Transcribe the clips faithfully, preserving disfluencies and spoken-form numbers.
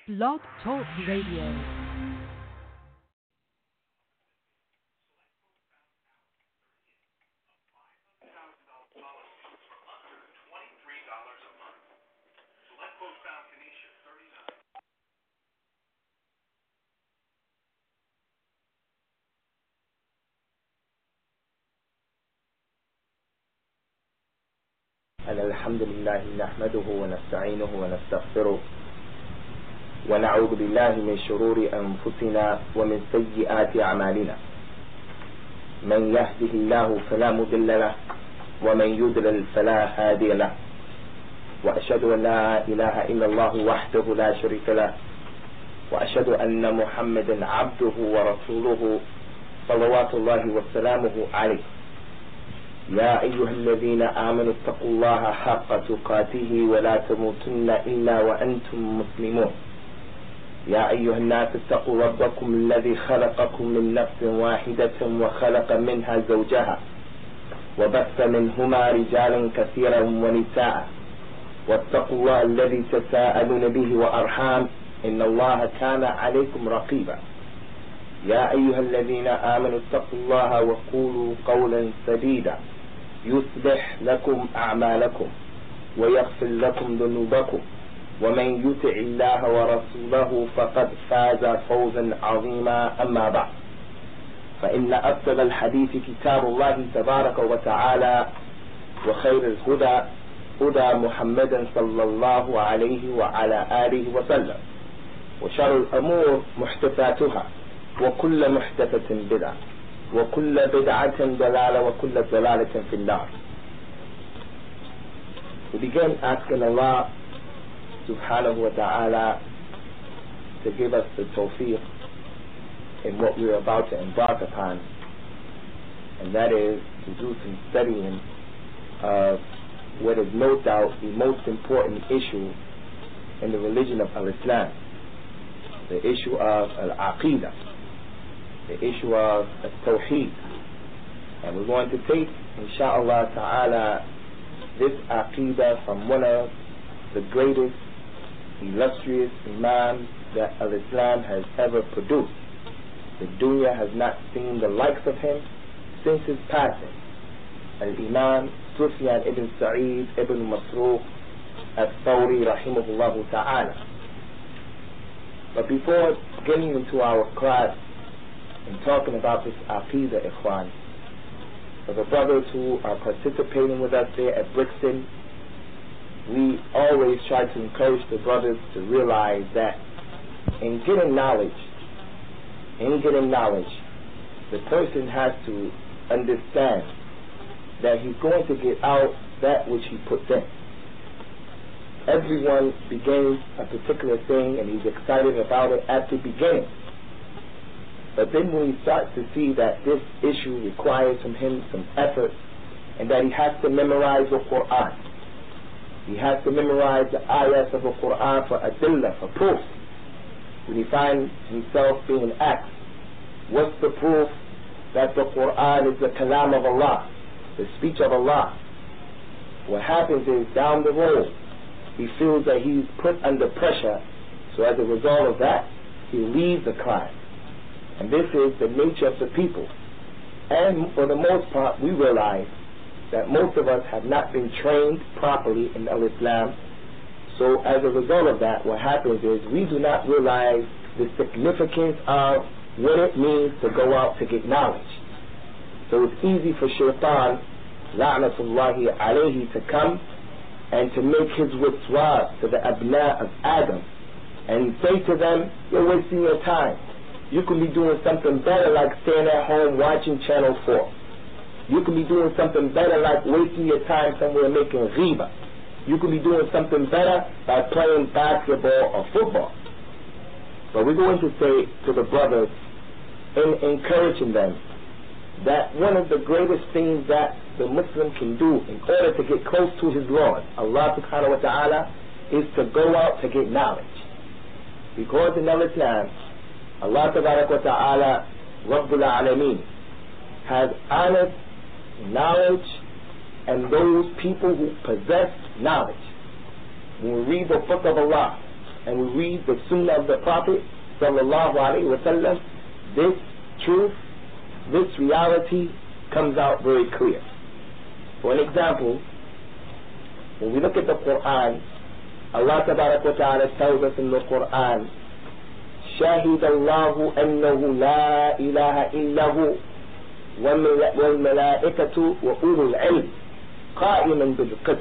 Blog Talk Radio. الحمد لله نحمده ونستعينه ونستغفره ونعوذ بالله من شرور أنفسنا ومن سيئات أعمالنا من يهده الله فلا مضل له ومن يضلل فلا هادي له وأشهد أن لا إله إلا الله وحده لا شريك له وأشهد أن محمدا عبده ورسوله صلوات الله وسلامه عليه يا أيها الذين آمنوا اتقوا الله حق تقاته ولا تموتن إلا وأنتم مسلمون يا أيها الناس اتقوا ربكم الذي خلقكم من نفس واحدة وخلق منها زوجها وبث منهما رجالا كثيرا ونساء واتقوا الله الذي تساءلون به وأرحام إن الله كان عليكم رقيبا يا أيها الذين آمنوا اتقوا الله وقولوا قولا سديدا يصلح لكم أعمالكم ويغفر لكم ذنوبكم ومن يطع الله ورسوله فقد فاز فوزا عظيما أما بعد فإن أفضل الحديث كتاب الله تبارك وتعالى وخير الهدى هدى محمد صلى الله عليه وعلى آله وسلم وشر الأمور محدثاتها وكل محدثة بدعة وكل بدعة ضلالة وكل ضلالة في النار. We begin asking Allah subhanahu wa ta'ala to give us the tawfiq in what we are about to embark upon, and that is to do some studying of what is no doubt the most important issue in the religion of Al-Islam, the issue of Al-Aqidah, the issue of Tawheed. And we're going to take, insha'Allah ta'ala, this Aqidah from one of the greatest illustrious Imams that Al-Islam has ever produced. The dunya has not seen the likes of him since his passing. Al-Imam Sufyan ibn Sa'id ibn Masruq al-Thawri rahimahullah ta'ala. But before getting into our class and talking about this Aqidah, Ikhwan, for the brothers who are participating with us there at Brixton, we always try to encourage the brothers to realize that in getting knowledge, in getting knowledge, the person has to understand that he's going to get out that which he puts in. Everyone begins a particular thing and he's excited about it at the beginning. But then when he starts to see that this issue requires from him some effort and that he has to memorize the Quran, he has to memorize the ayahs of the Quran for adillah, for proof. When he finds himself being asked, what's the proof that the Quran is the kalam of Allah, the speech of Allah? What happens is down the road, he feels that he's put under pressure, so as a result of that, he leaves the class. And this is the nature of the people. And for the most part, we realize that most of us have not been trained properly in Al-Islam. So as a result of that, what happens is we do not realize the significance of what it means to go out to get knowledge. So it's easy for Shaitan, la'natullahi alayhi, to come and to make his waswas to the abna of Adam and say to them, you're wasting your time. You can be doing something better like staying at home watching Channel four. You can be doing something better like wasting your time somewhere making ghiba. You can be doing something better by playing basketball or football. But we're going to say to the brothers, in encouraging them, that one of the greatest things that the Muslim can do in order to get close to his Lord, Allah subhanahu wa ta'ala, is to go out to get knowledge. Because in Al-Islam, Allah tabarak wa ta'ala, Rabbul Alameen, has honored knowledge and those people who possess knowledge. When we read the book of Allah, and we read the Sunnah of the Prophet sallallahu alaihi wasallam, this truth, this reality comes out very clear. For an example, when we look at the Quran, Allah tabarak wa ta'ala tells us in the Quran, شَهِدَ اللَّهُ أَنَّهُ لَا إِلَهَ إِلَّا هُ وَالْمَلَائِكَةُ وَأُولُو الْعِلْمِ قَائِمًا بِالْقِسْطِ.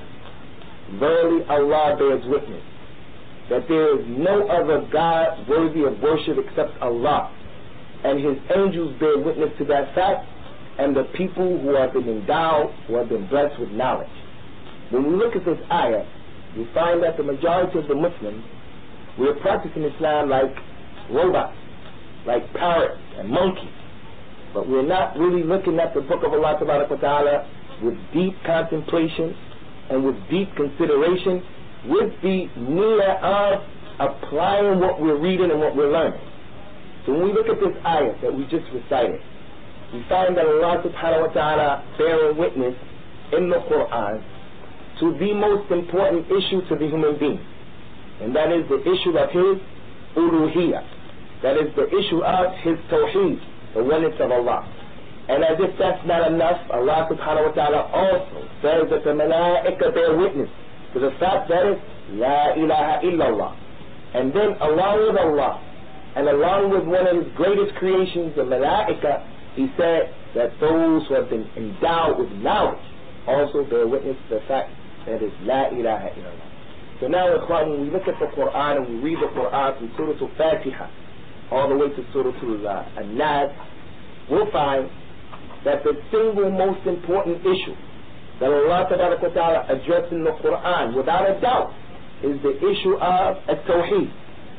Verily Allah bears witness that there is no other God worthy of worship except Allah, and His angels bear witness to that fact, and the people who have been endowed, who have been blessed with knowledge. When we look at this ayah, we find that the majority of the Muslims, we are practicing Islam like robots, like parrots and monkeys, but we're not really looking at the book of Allah Tabaraka wa Ta'ala with deep contemplation and with deep consideration, with the niyyah of applying what we're reading and what we're learning. So when we look at this ayah that we just recited, we find that Allah subhanahu wa ta'ala bearing witness in the Quran to the most important issue to the human being, and that is the issue of His uluhiyyah, that is the issue of His tawheed, the oneness of Allah. And as if that's not enough, Allah subhanahu wa ta'ala also says that the malaika bear witness to the fact that it's La ilaha illallah. And then along with Allah, and along with one of His greatest creations, the malaika, He said that those who have been endowed with knowledge also bear witness to the fact that it's La ilaha illallah. So now, when we look at the Quran and we read the Quran from Surah Al-Fatiha all the way to Surah Al-Nas, we'll find that the single most important issue that Allah Ta'ala addressed in the Quran, without a doubt, is the issue of At-Tawheed.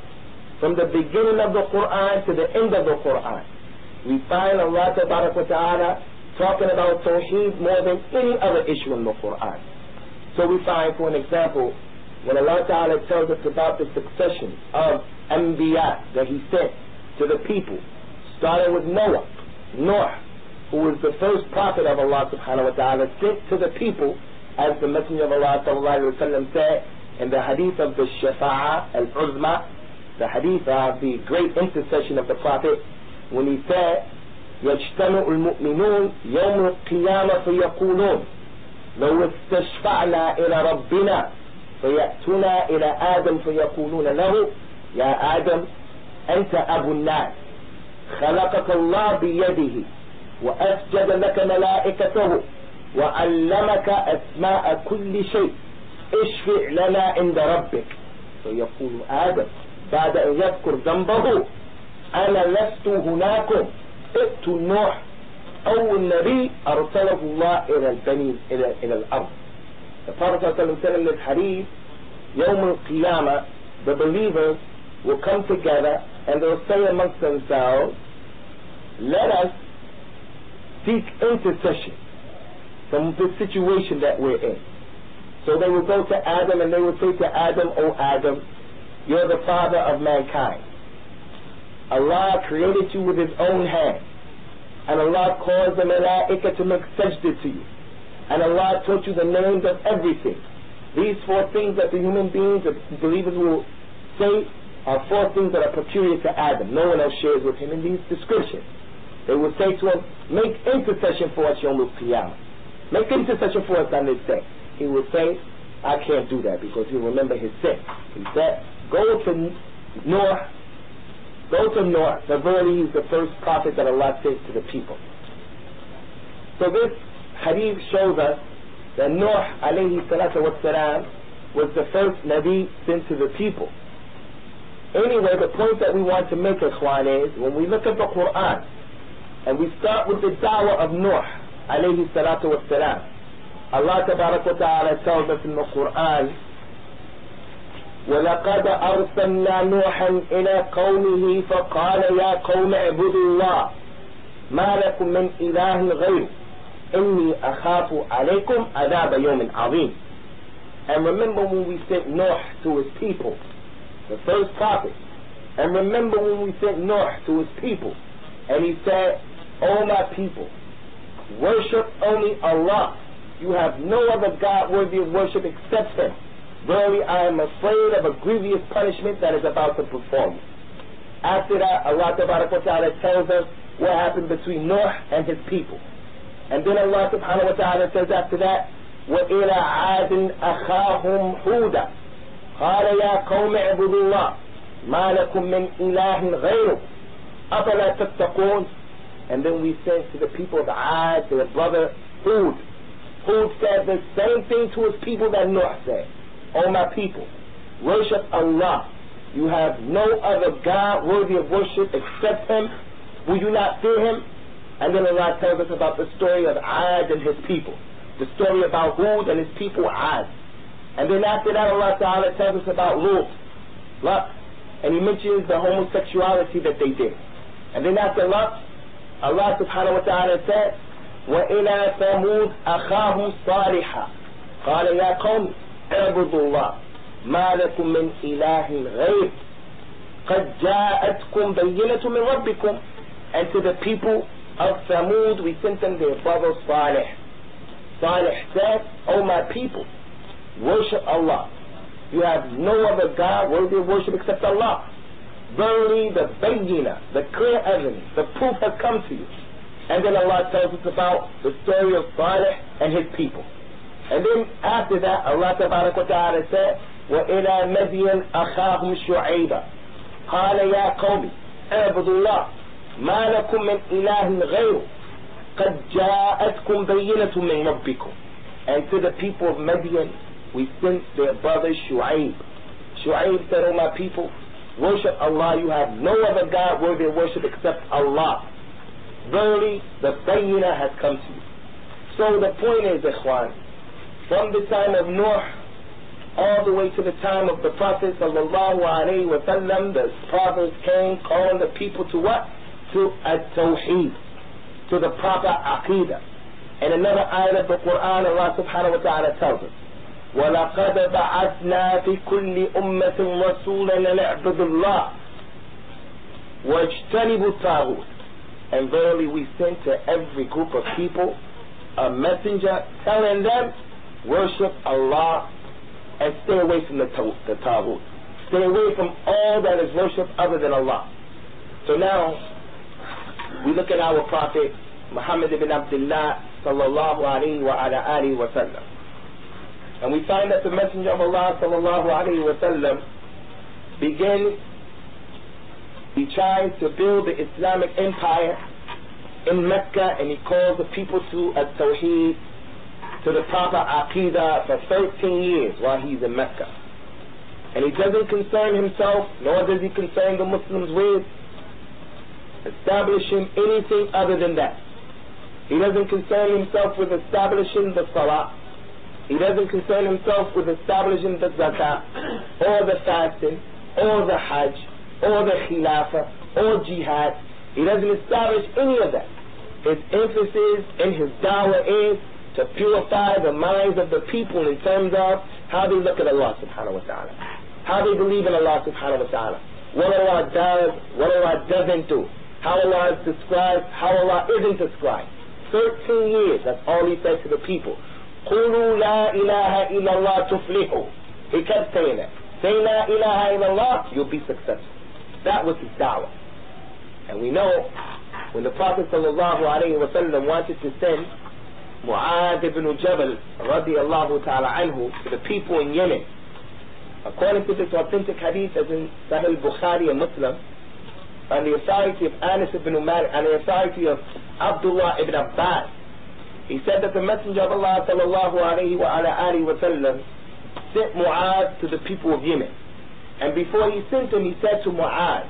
From the beginning of the Quran to the end of the Quran, we find Allah Ta'ala talking about Tawheed more than any other issue in the Quran. So we find, for an example, when Allah Ta'ala tells us about the succession of Anbiya that He sent to the people, starting with Noah, Noah, who was the first prophet of Allah subhanahu wa ta'ala, sent to the people, as the Messenger of Allah sallallahu alayhi wa sallam said in the hadith of the Shafa'a al-Uzma, the hadith of the great intercession of the Prophet, when he said, يَجْتَمِعُ الْمُؤْمِنُونَ يَوْمُ الْقِيَامَةِ فَيَقُولُونَ لَوْ اسْتَشْفَعْنَا إِلَى رَبِّنَا فَيَأْتُونَا إِلَى آدَمَ فَيَقُولُونَ لَهُ يَا آدَمْ أَنْتَ أَبُو النَّاسِ خَلَقَكَ اللَّهُ بِيَدِهِ وأسجد لك ملائكته وعلمك أسماء كل شيء اشفع لنا عند ربك. فيقول آدم بعد أن يذكر ذنبه أنا لست هناكم ائت نوح أول نبي أرسله الله إلى البني إلى إلى الأرض. The Prophet said in this hadith, يوم القيامة, the believers will come together and they'll say amongst themselves, let us seek intercession from the situation that we're in. So they will go to Adam and they will say to Adam, O Adam, you're the father of mankind. Allah created you with His own hand, and Allah caused the malaika to make sajda to you, and Allah taught you the names of everything. These four things that the human beings, the believers will say, are four things that are peculiar to Adam. No one else shares with him in these descriptions. They will say to him, make intercession for us, Yawm al-Qiyamah. Make intercession for us on this day. He will say, I can't do that, because he'll remember his sin. He said, go to Noah, go to Noah, for verily he's the first prophet that Allah sent to the people. So this hadith shows us that Noah alayhi salatu wa salam was the first Nabi sent to the people. Anyway, the point that we want to make, Ikhwan, is when we look at the Quran, and we start with the da'wah of Nuh alayhi salatu wa salam, Allah tabarak wa ta'ala tells us in the Quran, وَلَقَدْ أَرْسَلْنَا نُوحًا إِلَىٰ قَوْمِهِ فَقَالَ يَا قَوْمِ اعْبُدُوا اللَّهَ مَا لَكُم مِّنْ إِلَٰهٍ غَيْرُهُ إِنِّي أَخَافُ عَلَيْكُمْ عَذَابَ يَوْمٍ عَظِيمٍ. And remember when we sent Nuh to his people, the first prophet, and remember when we sent Nuh to his people, and he said, O my people, worship only Allah. You have no other God worthy of worship except Him. Verily, I am afraid of a grievous punishment that is about to befall you. After that, Allah Ta'ala tells us what happened between Nuh and his people. And then Allah Subhanahu wa Ta'ala says after that, وَإِلَىٰ عَادٍ أَخَاهُمْ هُودًا قَالَ يَا قَوْمِ اعْبُدُوا اللَّهَ مَا لَكُم مِّنْ إِلَٰهٍ غَيْرُهُ أَفَلَا تَتَّقُونَ. And then we sent to the people of Ad, to their brother Hud. Hud said the same thing to his people that Noah said. O my people, worship Allah. You have no other God worthy of worship except Him. Will you not fear Him? And then Allah tells us about the story of Ad and his people. The story about Hud and his people, Ad. And then after that, Allah Ta'ala tells us about Lut. Lot. And He mentions the homosexuality that they did. And then after Lot, Allah Subhanahu wa Ta'ala said, وَإِلَىٰ ثَمُودَ أَخَاهُمْ صَالِحًا قَالَ يَا قَوْمِ اعْبُدُوا اللَّهَ مَا لَكُم مِّنْ إِلَٰهٍ غَيْرُهُ قَدْ جَاءَتْكُمْ بَيِّنَةٌ مِّن رَبِّكُمْ. And to the people of Thamud, we sent them their brother Salih. Salih said, O my people, worship Allah. You have no other God worthy of worship except Allah. Verily, the bayyina, the clear evidence, the proof has come to you. And then Allah tells us about the story of Salih and his people. And then after that, Allah Ta'ala said, وَإِلَىٰ مَدْيَنَ أَخَاهُمْ شُعَيْبًا قَالَ يَا قَوْمِ اعْبُدُوا اللَّهَ مَا لَكُم مِّنْ إِلَٰهٍ غَيْرُهُ قَدْ جَاءَتْكُمْ بَيِّنَةٌ مِّن رَبِّكُمْ. And to the people of Madian, we sent their brother Shu'aib. Shu'aib said, O my people, worship Allah. You have no other God worthy of worship except Allah. Verily, the bayyina has come to you. So the point is, ikhwan, from the time of Nuh all the way to the time of the Prophet sallallahu alaihi wasallam, the prophets came calling the people to what? To at-tawheed, to the proper aqidah. And another ayah of the Quran, Allah subhanahu wa ta'ala tells us, وَلَقَدْ بَعَثْنَا فِي كُلِّ أُمَّةٍ رَسُولًا أَنِ اعْبُدُوا اللَّهَ وَاجْتَنِبُوا الطَّاغُوتَ. And verily we sent to every group of people a messenger telling them, worship Allah and stay away from the, the Taghut. Stay away from all that is worshipped other than Allah. So now, we look at our Prophet Muhammad ibn Abdullah sallallahu alayhi wa ala alihi wa sallam. And we find that the Messenger of Allah sallallahu alayhi wa sallam began, he tried to build the Islamic empire in Mecca, and he called the people to at-tawheed, to the proper aqidah for thirteen years while he's in Mecca. And he doesn't concern himself, nor does he concern the Muslims with establishing anything other than that. He doesn't concern himself with establishing the salah. He doesn't concern himself with establishing the zakah, or the fasting, or the hajj, or the khilafah, or jihad. He doesn't establish any of that. His emphasis in his da'wah is to purify the minds of the people in terms of how they look at Allah subhanahu wa ta'ala, how they believe in Allah subhanahu wa ta'ala, what Allah does, what Allah doesn't do, how Allah is described, how Allah isn't described. Thirteen years, that's all he said to the people. قُولُوا لَا إِلَهَ إِلَّا اللَّهُ تُفْلِحُوا. He kept saying that. Say La ilaha illallah, you'll be successful. That was his da'wah. And we know when the Prophet sallallahu alayhi wa sallam wanted to send Mu'adh ibn Jabal radiyallahu ta'ala anhu to the people in Yemen, according to this authentic hadith as in Sahih Bukhari and Muslim, on the authority of Anas ibn Malik, on the authority of Abdullah ibn Abbas, he said that the Messenger of Allah sallallahu alayhi wa ala alihi wa sallam sent Mu'adh to the people of Yemen. And before he sent him, he said to Mu'adh,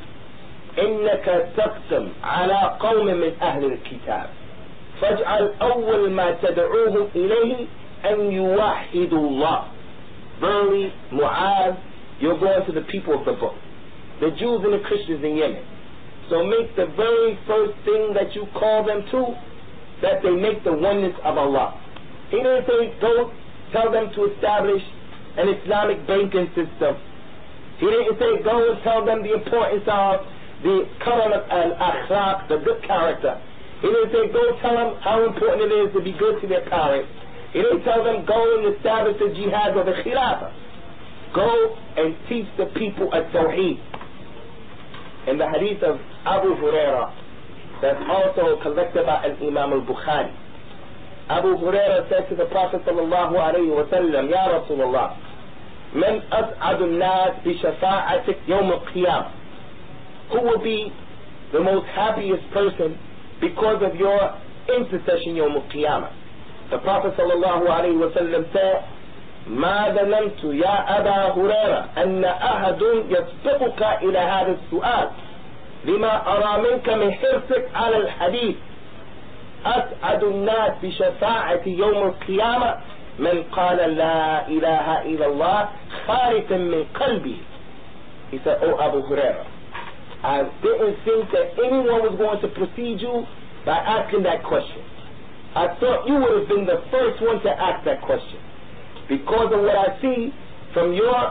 إنك تقسم على قوم من أهل الكتاب فاجعل أول ما تدعوهم إليه أن يوحدوا الله. Verily, Mu'adh, you're going to the people of the book, the Jews and the Christians in Yemen. So make the very first thing that you call them to, that they make the oneness of Allah. He didn't say go tell them to establish an Islamic banking system. He didn't say go and tell them the importance of the karam al-akhlaq, the good character. He didn't say go tell them how important it is to be good to their parents. He didn't tell them go and establish the jihad or the khilafah. go and teach the people at-Tawheed. In the hadith of Abu Hurairah, that's also collected by Imam al-Bukhari, Abu Hurairah said to the Prophet sallallahu alayhi wa sallam, Ya Rasulullah, Man as'adu an-nas bi shafa'atik yawm al-qiyamah. Who will be the most happiest person because of your intercession yawm al-qiyamah? The Prophet sallallahu alayhi wa sallam said, ما ظننت يا أبا هريرة أن أحد يسبقك إلى هذا السؤال لما أرى منك من حرصك على الحديث. أسعد الناس بشفاعة يوم القيامة من قال لا إله إلا الله خالصا من قلبي. He said, Oh Abu Hurairah, I didn't think that anyone was going to precede you by asking that question. I thought you would have been the first one to ask that question, because of what I see from your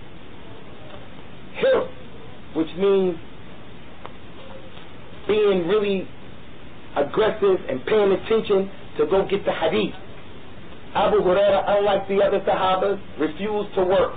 hirs, which means being really aggressive and paying attention to go get the hadith. Abu Hurairah, unlike the other Sahabas, refused to work.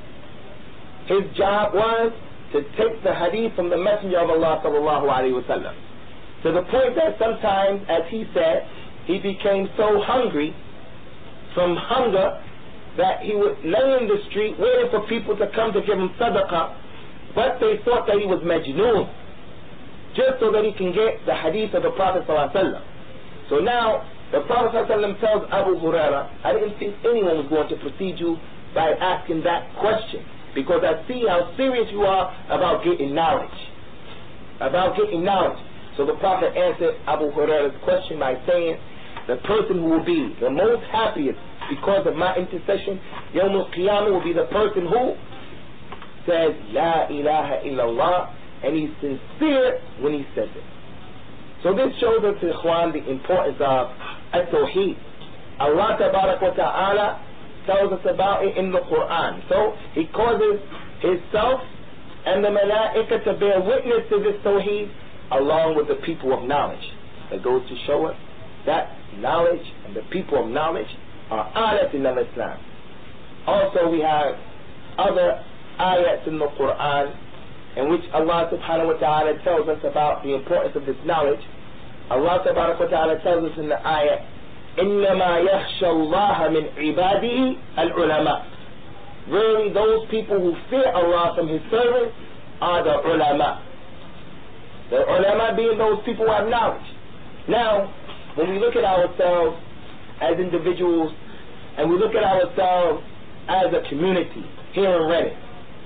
His job was to take the hadith from the Messenger of Allah sallallahu alaihi wasallam, to the point that sometimes, as he said, he became so hungry from hunger that he would lay in the street waiting for people to come to give him sadaqah, but they thought that he was majnoon, just so that he can get the hadith of the Prophet sallallahu alaihi wasallam. So now the Prophet sallallahu alaihi wasallam tells Abu Hurairah, I didn't think anyone was going to precede you by asking that question, because I see how serious you are about getting knowledge, about getting knowledge. So the Prophet answered Abu Hurairah's question by saying, the person who will be the most happiest because of my intercession Yawm al-Qiyamah will be the person who says La ilaha illallah, and he's sincere when he says it. So this shows us, Ikhwan, the importance of at-Tawheed. Allah Tabarak wa Ta'ala tells us about it in the Quran. So he causes himself and the Malaika to bear witness to this Tawheed along with the people of knowledge. That goes to show us that knowledge and the people of knowledge are ayats in al-Islam. Also we have other ayats in the Quran in which Allah subhanahu wa ta'ala tells us about the importance of this knowledge. Allah subhanahu wa ta'ala tells us in the ayat, إِنَّمَا يَخْشَى اللَّهَ مِنْ عِبَادِهِ الْعُلَمَاء. Really, those people who fear Allah from His servants are the ulama. The ulama being those people who have knowledge. Now, when we look at ourselves as individuals, and we look at ourselves as a community here in Reddit,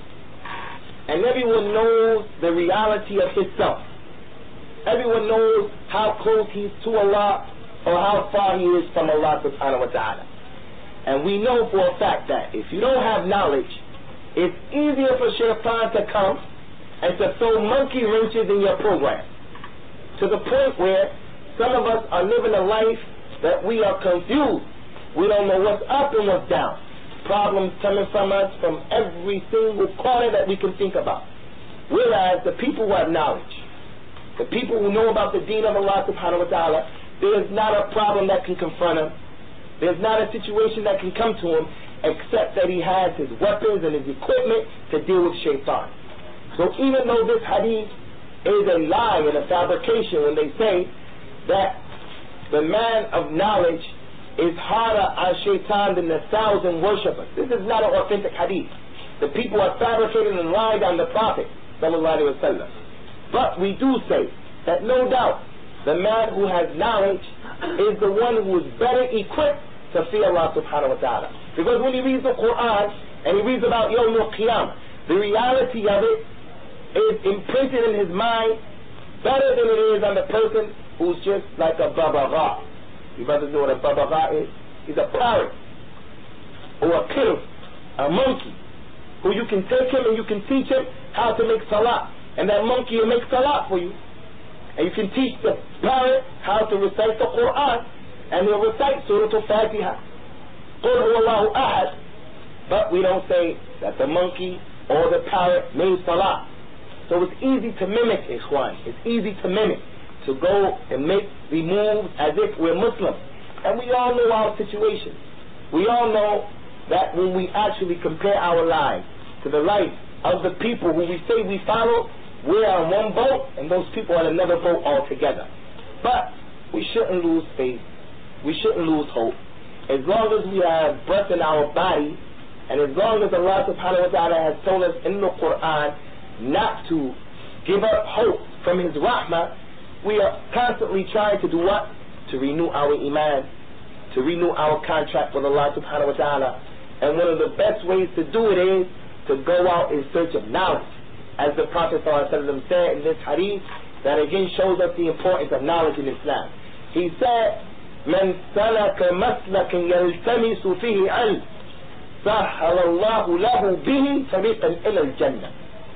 and everyone knows the reality of himself, everyone knows how close he is to Allah or how far he is from Allah subhanahu wa ta'ala. And we know for a fact that if you don't have knowledge, it's easier for shaitan to come and to throw monkey wrenches in your program, to the point where some of us are living a life that we are confused. We don't know what's up and what's down. Problems coming from us from every single corner that we can think about. Whereas the people who have knowledge, the people who know about the deen of Allah subhanahu wa ta'ala, there's not a problem that can confront him. There's not a situation that can come to him except that he has his weapons and his equipment to deal with shaitan. So even though this hadith is a lie and a fabrication when they say that the man of knowledge is harder on shaitan than the thousand worshippers, this is not an authentic hadith. The people are fabricating and lying on the Prophet sallallahu alaihi wasallam. But we do say that no doubt the man who has knowledge is the one who is better equipped to fear Allah subhanahu wa ta'ala. Because when he reads the Quran and he reads about Yawm al-Qiyamah, the reality of it is imprinted in his mind better than it is on the person who's just like a babagha. You brothers know what a babagha is? He's a parrot or a pill, a monkey, who you can take him and you can teach him how to make salah, and that monkey will make salah for you. And you can teach the parrot how to recite the Quran, and he'll recite Surah Al-Fatiha, Qul Huwallahu Ahad. But we don't say that the monkey or the parrot made salah. So it's easy to mimic, Ikhwan. It's easy to mimic, to go and make the moves as if we're Muslims. And we all know our situation. We all know that when we actually compare our lives to the life of the people who we say we follow, we are on one boat and those people are on another boat altogether. But we shouldn't lose faith. We shouldn't lose hope. As long as we have breath in our body, and as long as Allah subhanahu wa ta'ala has told us in the Quran not to give up hope from His rahmah, we are constantly trying to do what? To renew our iman, to renew our contract with Allah subhanahu wa ta'ala. And one of the best ways to do it is to go out in search of knowledge. As the Prophet ﷺ said in this hadith, that again shows us the importance of knowledge in Islam. He said, من سلك مسلك يلتمس فيه علم سهل الله له به طريقا إلى الجنة.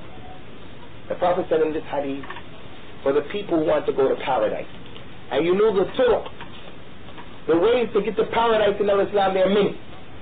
The Prophet said in this hadith, for the people who want to go to paradise, and you know the turuq, the ways to get to paradise in Islam, there are many.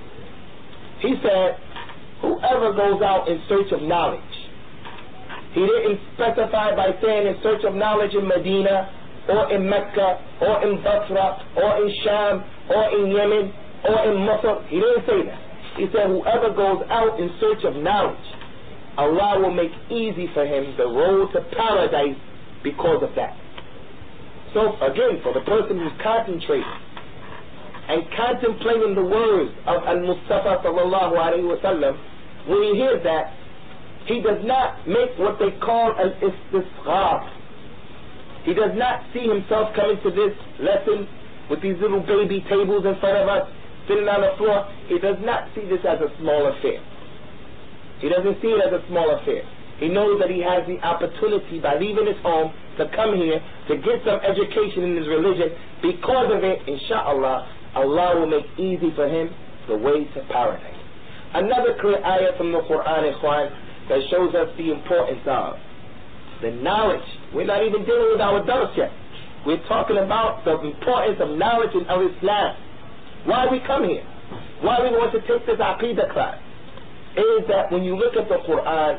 He said, whoever goes out in search of knowledge, he didn't specify by saying in search of knowledge in Medina, or in Mecca, or in Basra, or in Sham, or in Yemen, or in Masr. He didn't say that. He said whoever goes out in search of knowledge, Allah will make easy for him the road to paradise because of that. So again, for the person who's concentrating and contemplating the words of Al-Mustafa sallallahu alayhi wa sallam, when he hears that, he does not make what they call an istisghar. He does not see himself coming to this lesson with these little baby tables in front of us, sitting on the floor. He does not see this as a small affair. He doesn't see it as a small affair. He knows that he has the opportunity by leaving his home to come here to get some education in his religion. Because of it, inshallah, Allah will make easy for him the way to paradise. Another clear ayah from the Quran, ikhwan, that shows us the importance of the knowledge. We're not even dealing with our dars yet. We're talking about the importance of knowledge in Islam. Why we come here, why we want to take this Aqidah class, is that when you look at the Quran,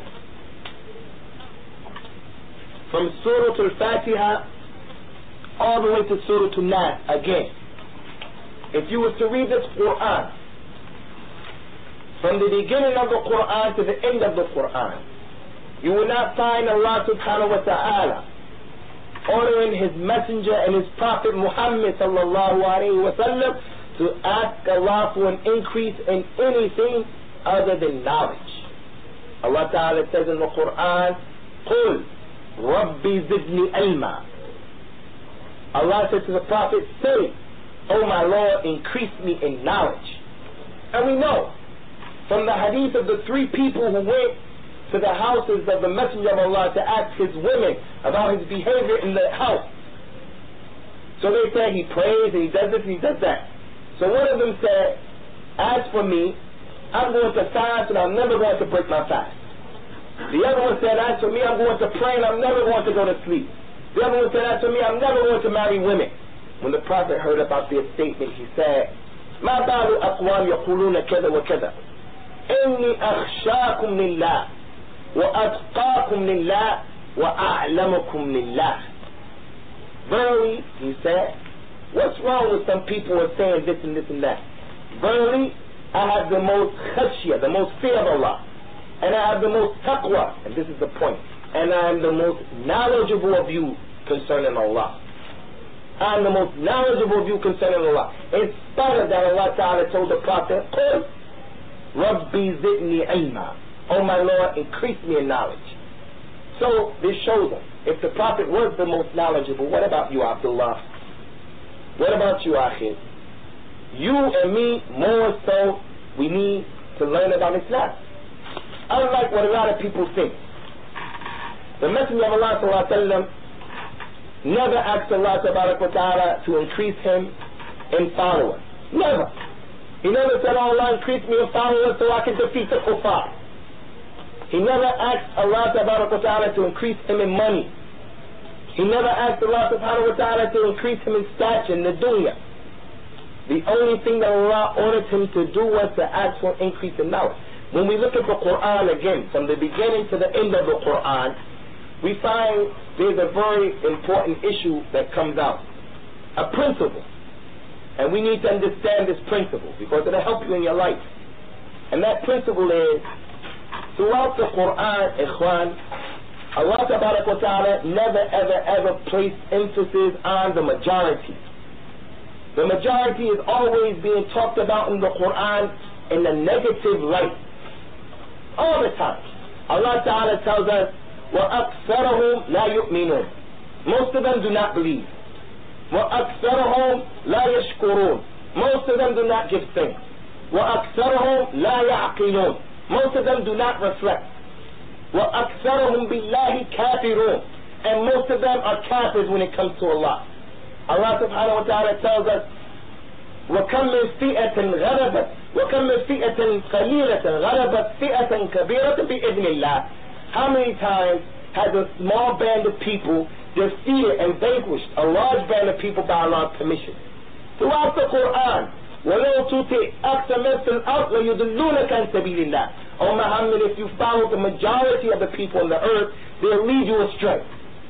from Surah Al-Fatiha all the way to Surah Al-Nas, again, if you were to read this Quran, from the beginning of the Quran to the end of the Quran, you will not find Allah subhanahu wa ta'ala ordering His messenger and His prophet Muhammad sallallahu alayhi wa sallam to ask Allah for an increase in anything other than knowledge. Allah ta'ala says in the Quran, قُلْ رَبِّي زِدْنِي عِلْمًا. Allah says to the prophet, say, oh my Lord, increase me in knowledge. And we know from the hadith of the three people who went to the houses of the Messenger of Allah to ask his women about his behavior in the house. So they said he prays and he does this and he does that. So one of them said, as for me, I'm going to fast and I'm never going to break my fast. The other one said, as for me, I'm going to pray and I'm never going to go to sleep. The other one said, as for me, I'm never going to marry women. When the Prophet heard about their statement, he said, ما بال أقوام يقولون كذا وكذا إني أخشاكم لله وأتقاكم لله وأعلمكم لله. Verily, he said, what's wrong with some people who are saying this and this and that? Verily, I have the most khashya, the most fear of Allah, and I have the most taqwa, and this is the point, and I am the most knowledgeable of you concerning Allah. I am the most knowledgeable of you concerning Allah. In spite of that, Allah Ta'ala told the Prophet, قُلْ رَبِّي زِدْنِي عِلْمًا. Oh my Lord, increase me in knowledge. So this shows us, if the Prophet was the most knowledgeable, what about you, Abdullah? What about you, Akhir? You and me, more so, we need to learn about Islam. Unlike what a lot of people think. The Messenger of Allah Sallallahu Alaihi Wasallam never asked Allah Ta'ala to increase him in followers. Never. He never said, oh Allah, increase me in followers so I can defeat the kuffar. He never asked Allah Ta'ala to increase him in money. He never asked Allah Ta'ala to increase him in stature in the dunya. The only thing that Allah ordered him to do was to ask for increase in knowledge. When we look at the Quran again, from the beginning to the end of the Quran, we find there's a very important issue that comes out. A principle. And we need to understand this principle because it'll help you in your life. And that principle is, throughout the Quran, Ikhwan, Allah Ta'ala never ever ever placed emphasis on the majority. The majority is always being talked about in the Quran in a negative light. All the time. Allah Ta'ala tells us, وَأَكْثَرَهُمْ لَا يُؤْمِنُونَ. Most of them do not believe. وَأَكْثَرَهُمْ لَا يَشْكُرُونَ. Most of them do not give thanks. وَأَكْثَرَهُمْ لَا يَعْقِلُونَ. Most of them do not reflect. وَأَكْثَرُهُمْ بِاللَّهِ كَافِرُونَ. And most of them are kafirs when it comes to Allah. Allah subhanahu wa ta'ala tells us, وَكَمْ مِنْ فِئَةٍ غَلَبَتْ وَكَمْ مِنْ فِئَةٍ قَلِيلَةٍ غَلَبَتْ فِئَةً كَبِيرَةً بِإِذْنِ اللَّهِ. How many times has a small band of people defeated and vanquished a large band of people by Allah's permission? Throughout the Quran, وَلَوْ تُطِعْ أَكْثَرَ مَنْ فِي الْأَرْضِ لَيُضِلُّونَكَ عَنْ سَبِيلِ اللَّهِ. O Muhammad, if you follow the majority of the people on the earth, they'll lead you astray.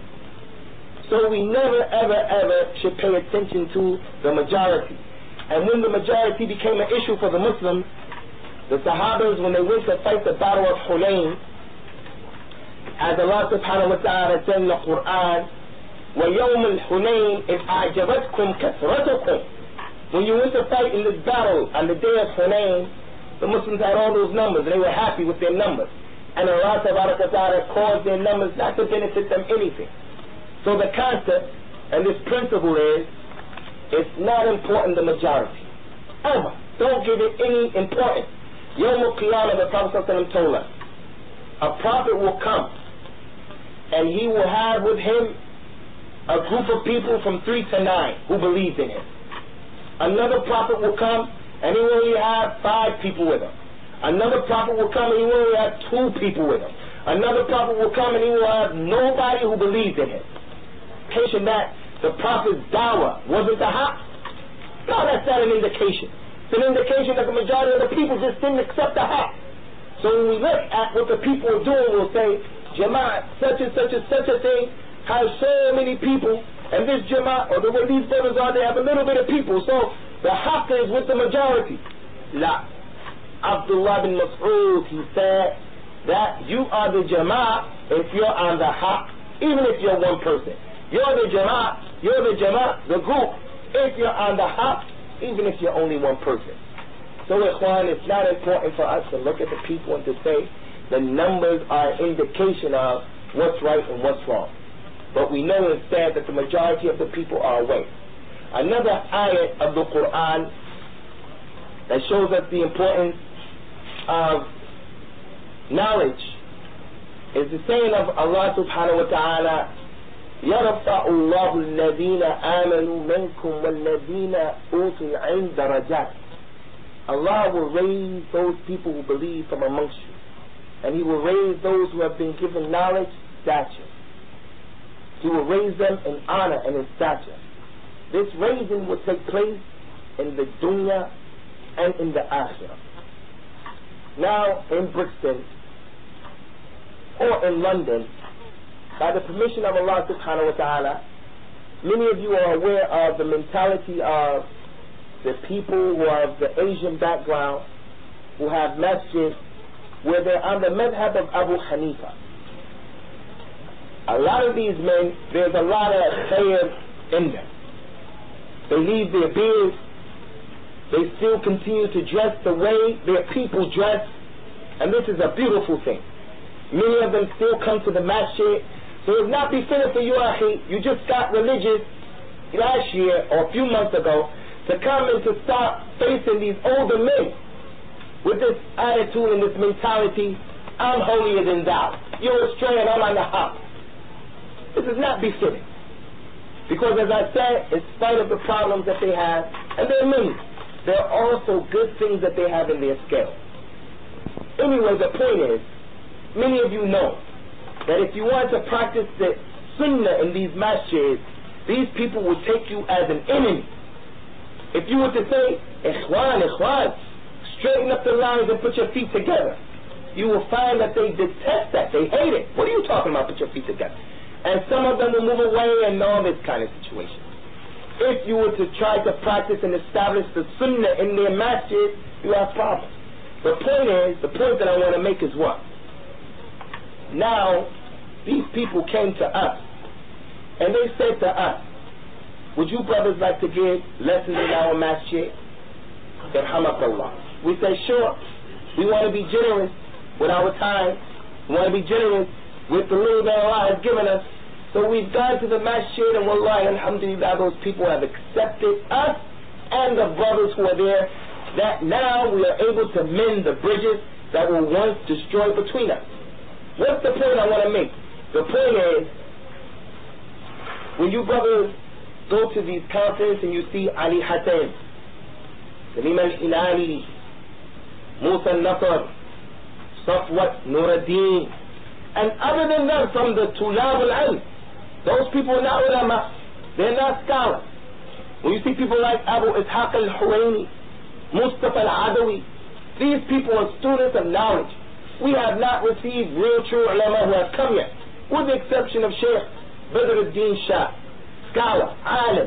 So we never, ever, ever should pay attention to the majority. And when the majority became an issue for the Muslims, the Sahabas, when they went to fight the battle of Hunayn, as Allah subhanahu wa ta'ala said in the Quran, وَيَوْمَ الْحُنَيْنِ إِذْ أَعْجَبَتْكُمْ كَثْرَتُكُمْ. When you went to fight in this battle on the day of Hunayn, the Muslims had all those numbers, and they were happy with their numbers. And Allah subhanahu wa ta'ala caused their numbers not to benefit them anything. So the concept and this principle is, it's not important the majority. Ever. Don't give it any importance. Yawm al-Qiyamah, the Prophet ﷺ told us, a prophet will come and he will have with him a group of people from three to nine who believed in him. Another prophet will come and he will only have five people with him. Another prophet will come and he will only have two people with him. Another prophet will come and he will have nobody who believed in him. Indication that the prophet's dawah wasn't the haq? No, that's not an indication. It's an indication that the majority of the people just didn't accept the haq. So when we look at what the people are doing, we'll say, Jama'at, such and such and such a thing, has so many people, and this Jama'at, or the way these brothers are, they have a little bit of people, so the haq is with the majority. La. Abdullah bin Mas'ud, he said that you are the Jama'at if you're on the haq, even if you're one person. You're the Jama'at, you're the Jama'at, the group, if you're on the haq, even if you're only one person. So, Ikhwan, it's not important for us to look at the people and to say the numbers are an indication of what's right and what's wrong. But we know instead that the majority of the people are away. Another ayat of the Quran that shows us the importance of knowledge is the saying of Allah subhanahu wa ta'ala, يَرَفَعُ اللَّهُ الَّذِينَ آمَنُوا مِنْكُمْ وَالَّذِينَ أُوتُوا الْعِلْمَ دَرَجَاتٍ. Allah will raise those people who believe from amongst you, and He will raise those who have been given knowledge, stature. He will raise them in honor and in stature. This raising will take place in the dunya and in the akhirah. Now in Brixton or in London, by the permission of Allah subhanahu wa ta'ala, many of you are aware of the mentality of the people who are of the Asian background, who have masjid, where they're on the madhab of Abu Hanifa. A lot of these men, there's a lot of khayr in them. They leave their beards. They still continue to dress the way their people dress. And this is a beautiful thing. Many of them still come to the masjid. So it's not befitting for you, Akhi. You just got religious last year or a few months ago to come and to start facing these older men with this attitude and this mentality, I'm holier than thou. You're astray and I'm on the hop. This is not befitting. Because as I said, in spite of the problems that they have, and there are many, there are also good things that they have in their scale. Anyway, the point is, many of you know that if you want to practice the sunnah in these masjids, these people will take you as an enemy. If you were to say, Ikhwan, Ikhwan, straighten up the lines and put your feet together, you will find that they detest that. They hate it. What are you talking about, put your feet together? And some of them will move away and all this kind of situation. If you were to try to practice and establish the sunnah in their masjid, you have problems. The point is, the point that I want to make is what? Now, these people came to us, and they said to us, would you brothers like to give lessons in our masjid? Yarhamakallah. We said, sure. We want to be generous with our time. We want to be generous with the little that Allah has given us. So we've gone to the masjid, and wallahi, alhamdulillah, those people have accepted us and the brothers who are there, that now we are able to mend the bridges that were once destroyed between us. What's the point I want to make? The point is, when you brothers go to these conferences and you see Ali Hassan, Salim al-Hilali, Musa al-Nasr, Safwat Nuruddin, and other than that, from the Tulab al-Ilm, those people are not ulama, they're not scholars. When you see people like Abu Ishaq al-Huraini, Mustafa al-Adawi, these people are students of knowledge. We have not received real true ulama who have come yet, with the exception of Sheikh Badruddin Shah, scholar, alim.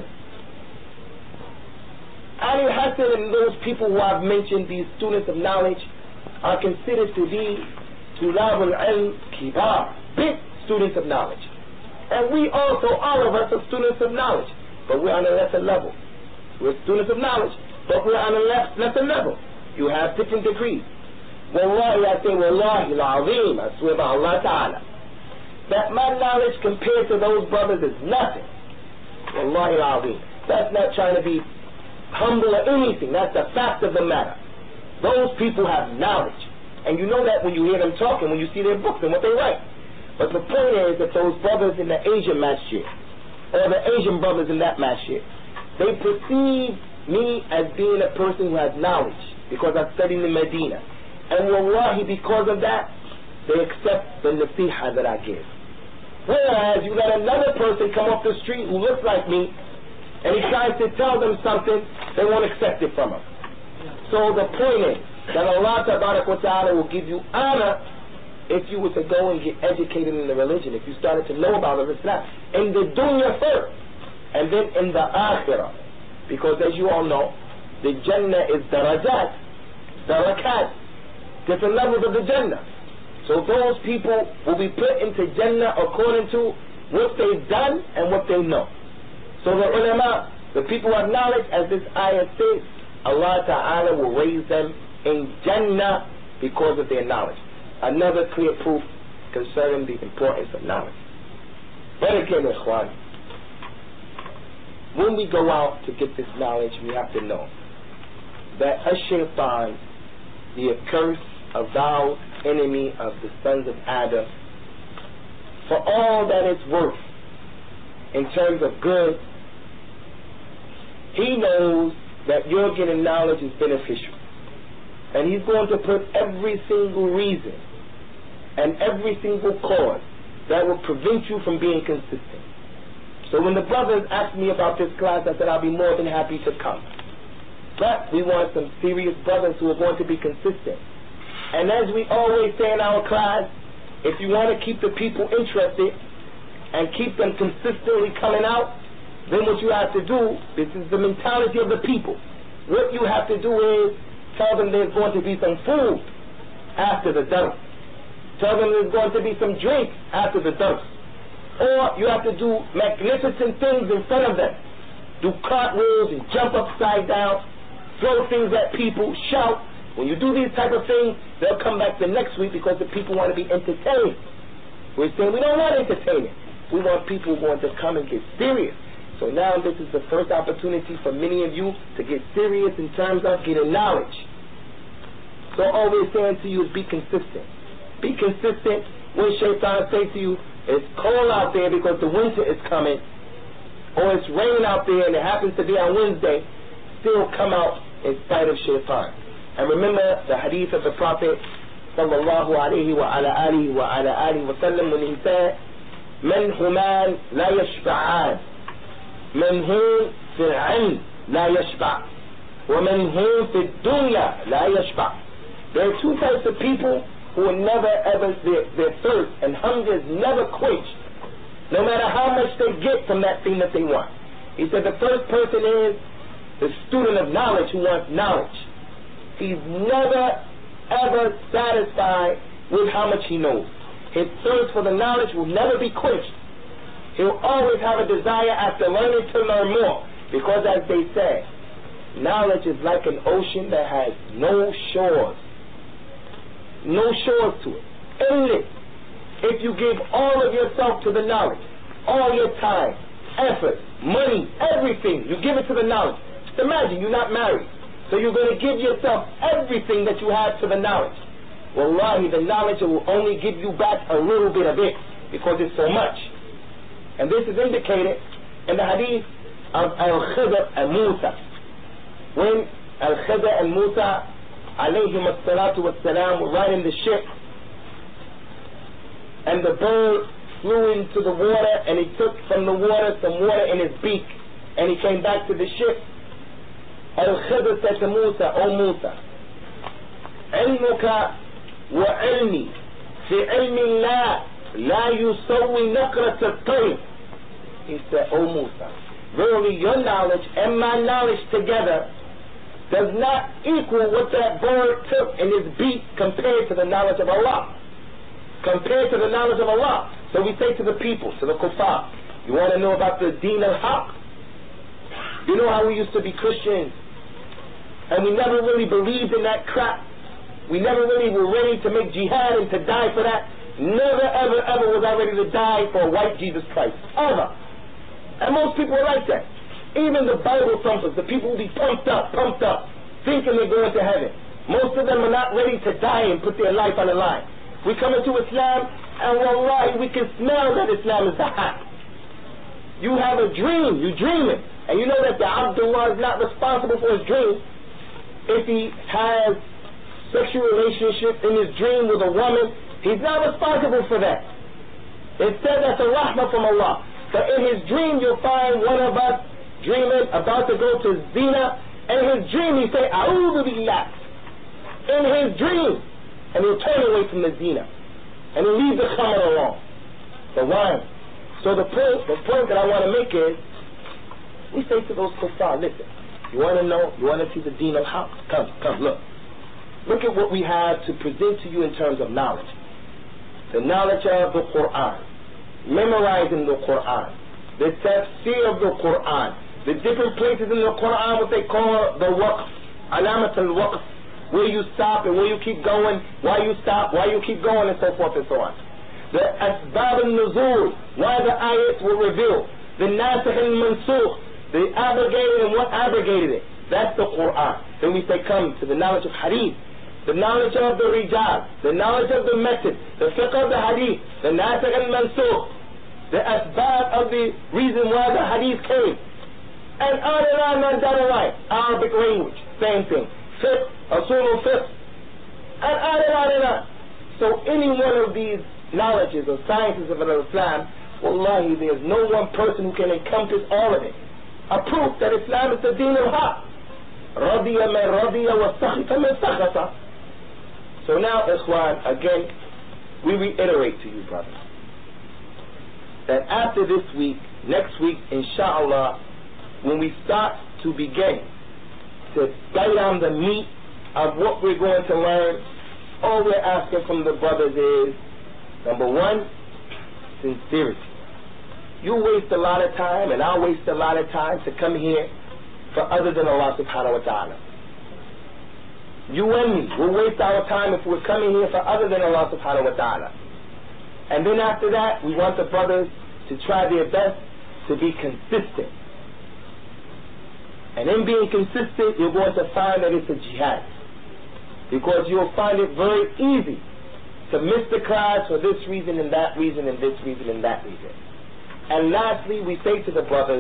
Ali Hassan and those people who I've mentioned, these students of knowledge, are considered to be Tulab al-Ilm Kibar, big students of knowledge. And we also, all of us, are students of knowledge, but we're on a lesser level. We're students of knowledge, but we're on a less, lesser level. You have different degrees. Wallahi, I say, Wallahi al-Azim, I swear by Allah Ta'ala, that my knowledge compared to those brothers is nothing. Wallahi al-Azim. That's not trying to be humble or anything. That's the fact of the matter. Those people have knowledge. And you know that when you hear them talking, when you see their books and what they write. But the point is that those brothers in the Asian masjid, or the Asian brothers in that masjid, they perceive me as being a person who has knowledge, because I studied in Medina. And wallahi, because of that, they accept the nasiha that I give. Whereas you let another person come off the street who looks like me, and he tries to tell them something, they won't accept it from him. So the point is that Allah Ta'ala will give you honor if you were to go and get educated in the religion, if you started to know about Islam, in the dunya first, and then in the akhirah. Because as you all know, the Jannah is darajat, darakat, different levels of the Jannah. So those people will be put into Jannah according to what they've done and what they know. So the ulama, the people of knowledge, as this ayah says, Allah Ta'ala will raise them in Jannah because of their knowledge. Another clear proof concerning the importance of knowledge. But again, ikhwan, when we go out to get this knowledge, we have to know that ash-shaytan, the accursed, avowed enemy of the sons of Adam, for all that it's worth in terms of good, he knows that your getting knowledge is beneficial. And he's going to put every single reason and every single cause that will prevent you from being consistent. So when the brothers asked me about this class, I said I'll be more than happy to come. But we want some serious brothers who are going to be consistent. And as we always say in our class, if you want to keep the people interested and keep them consistently coming out, then what you have to do, this is the mentality of the people. What you have to do is tell them there's going to be some food after the dars. Tell them there's going to be some drink after the dars. Or you have to do magnificent things in front of them. Do cartwheels and jump upside down, throw things at people, shout. When you do these type of things, they'll come back the next week because the people want to be entertained. We're saying we don't want entertainment. We want people who want to come and get serious. So now this is the first opportunity for many of you to get serious in terms of getting knowledge. So all we're saying to you is be consistent. Be consistent when shaitan say to you, it's cold out there because the winter is coming, or it's raining out there and it happens to be on Wednesday, still come out in spite of shaitan. And remember the hadith of the Prophet sallallahu alayhi wa ala alihi wa ala alihi wa sallam when he said, من همان لا يشبعان من هم في العلم لا يشبع ومن هم في الدنيا لا يشبع. There are two types of people who will never ever, their, their thirst and hunger is never quenched, no matter how much they get from that thing that they want. He said the first person is the student of knowledge who wants knowledge. He's never ever satisfied with how much he knows. His thirst for the knowledge will never be quenched. He'll always have a desire after learning to learn more. Because as they say, knowledge is like an ocean that has no shores. No shores to it. Endless. If you give all of yourself to the knowledge, all your time, effort, money, everything, you give it to the knowledge. Just imagine you're not married. So you're going to give yourself everything that you have to the knowledge. Wallahi, the knowledge will only give you back a little bit of it because it's so much. And this is indicated in the hadith of Al-Khidr and Musa. When Al-Khidr and Musa alayhim as-salatu was-salam were riding the ship, and the bird flew into the water, and he took from the water some water in his beak, and he came back to the ship. Al-Khidr said to Musa, O Musa, علمك وعلمي في علم الله لا يسوي نقرة الطير. He said, O Musa, verily your knowledge and my knowledge together does not equal what that bird took in his beak compared to the knowledge of Allah. Compared to the knowledge of Allah. So we say to the people, to the kuffar, you want to know about the Deen al-Haq? You know how we used to be Christians and we never really believed in that crap. We never really were ready to make jihad and to die for that. Never, ever, ever was I ready to die for a white Jesus Christ. Ever. And most people are like that. Even the Bible thumpers, the people who be pumped up, pumped up, thinking they're going to heaven. Most of them are not ready to die and put their life on the line. We come into Islam, and wallahi, we can smell that Islam is the haq. You have a dream, you dream it, and you know that the Abdullah is not responsible for his dream. If he has sexual relationship in his dream with a woman, he's not responsible for that. Instead, that's a rahmah from Allah. But in his dream, you'll find one of us dreaming about to go to zina, and in his dream he say, A'udhu billah. In his dream. And he'll turn away from the zina. And he'll leave the khamr alone. The wine. So the point, the point that I want to make is, we say to those kuffar, listen, you want to know, you want to see the deen of haq? Come, come, look. Look at what we have to present to you in terms of knowledge. The knowledge of the Quran. Memorizing the Quran. The tafsir of the Quran. The different places in the Quran, what they call the waqf. Alamat al-waqf. Where you stop and where you keep going. Why you stop, why you keep going, and so forth and so on. The asbab al-nuzul. Why the ayats were revealed. The nasikh al-mansukh. The abrogated and what abrogated it. That's the Quran. Then we say come to the knowledge of hadith. The knowledge of the rijal, the knowledge of the method, the fiqh of the hadith, the nasikh al-mansukh, the asbab of the reason why the hadith came, and on and on and down the line. Arabic language, same thing. Fiqh, usul al-fiqh, and on and on and on. So any one of these knowledges or sciences of Islam, wallahi, there's no one person who can encompass all of it. A proof that Islam is the deen al-haq. Radiya man radiya wa sakhita man sakhata. So now, Ikhwan, again, we reiterate to you, brothers, that after this week, next week, inshallah, when we start to begin to lay down the meat of what we're going to learn, all we're asking from the brothers is, number one, sincerity. You waste a lot of time, and I'll waste a lot of time to come here for other than Allah subhanahu wa ta'ala. You and me will waste our time if we're coming here for other than Allah subhanahu wa ta'ala. And then after that, we want the brothers to try their best to be consistent. And in being consistent, you're going to find that it's a jihad. Because you'll find it very easy to miss the class for this reason and that reason and this reason and that reason. And lastly, we say to the brothers,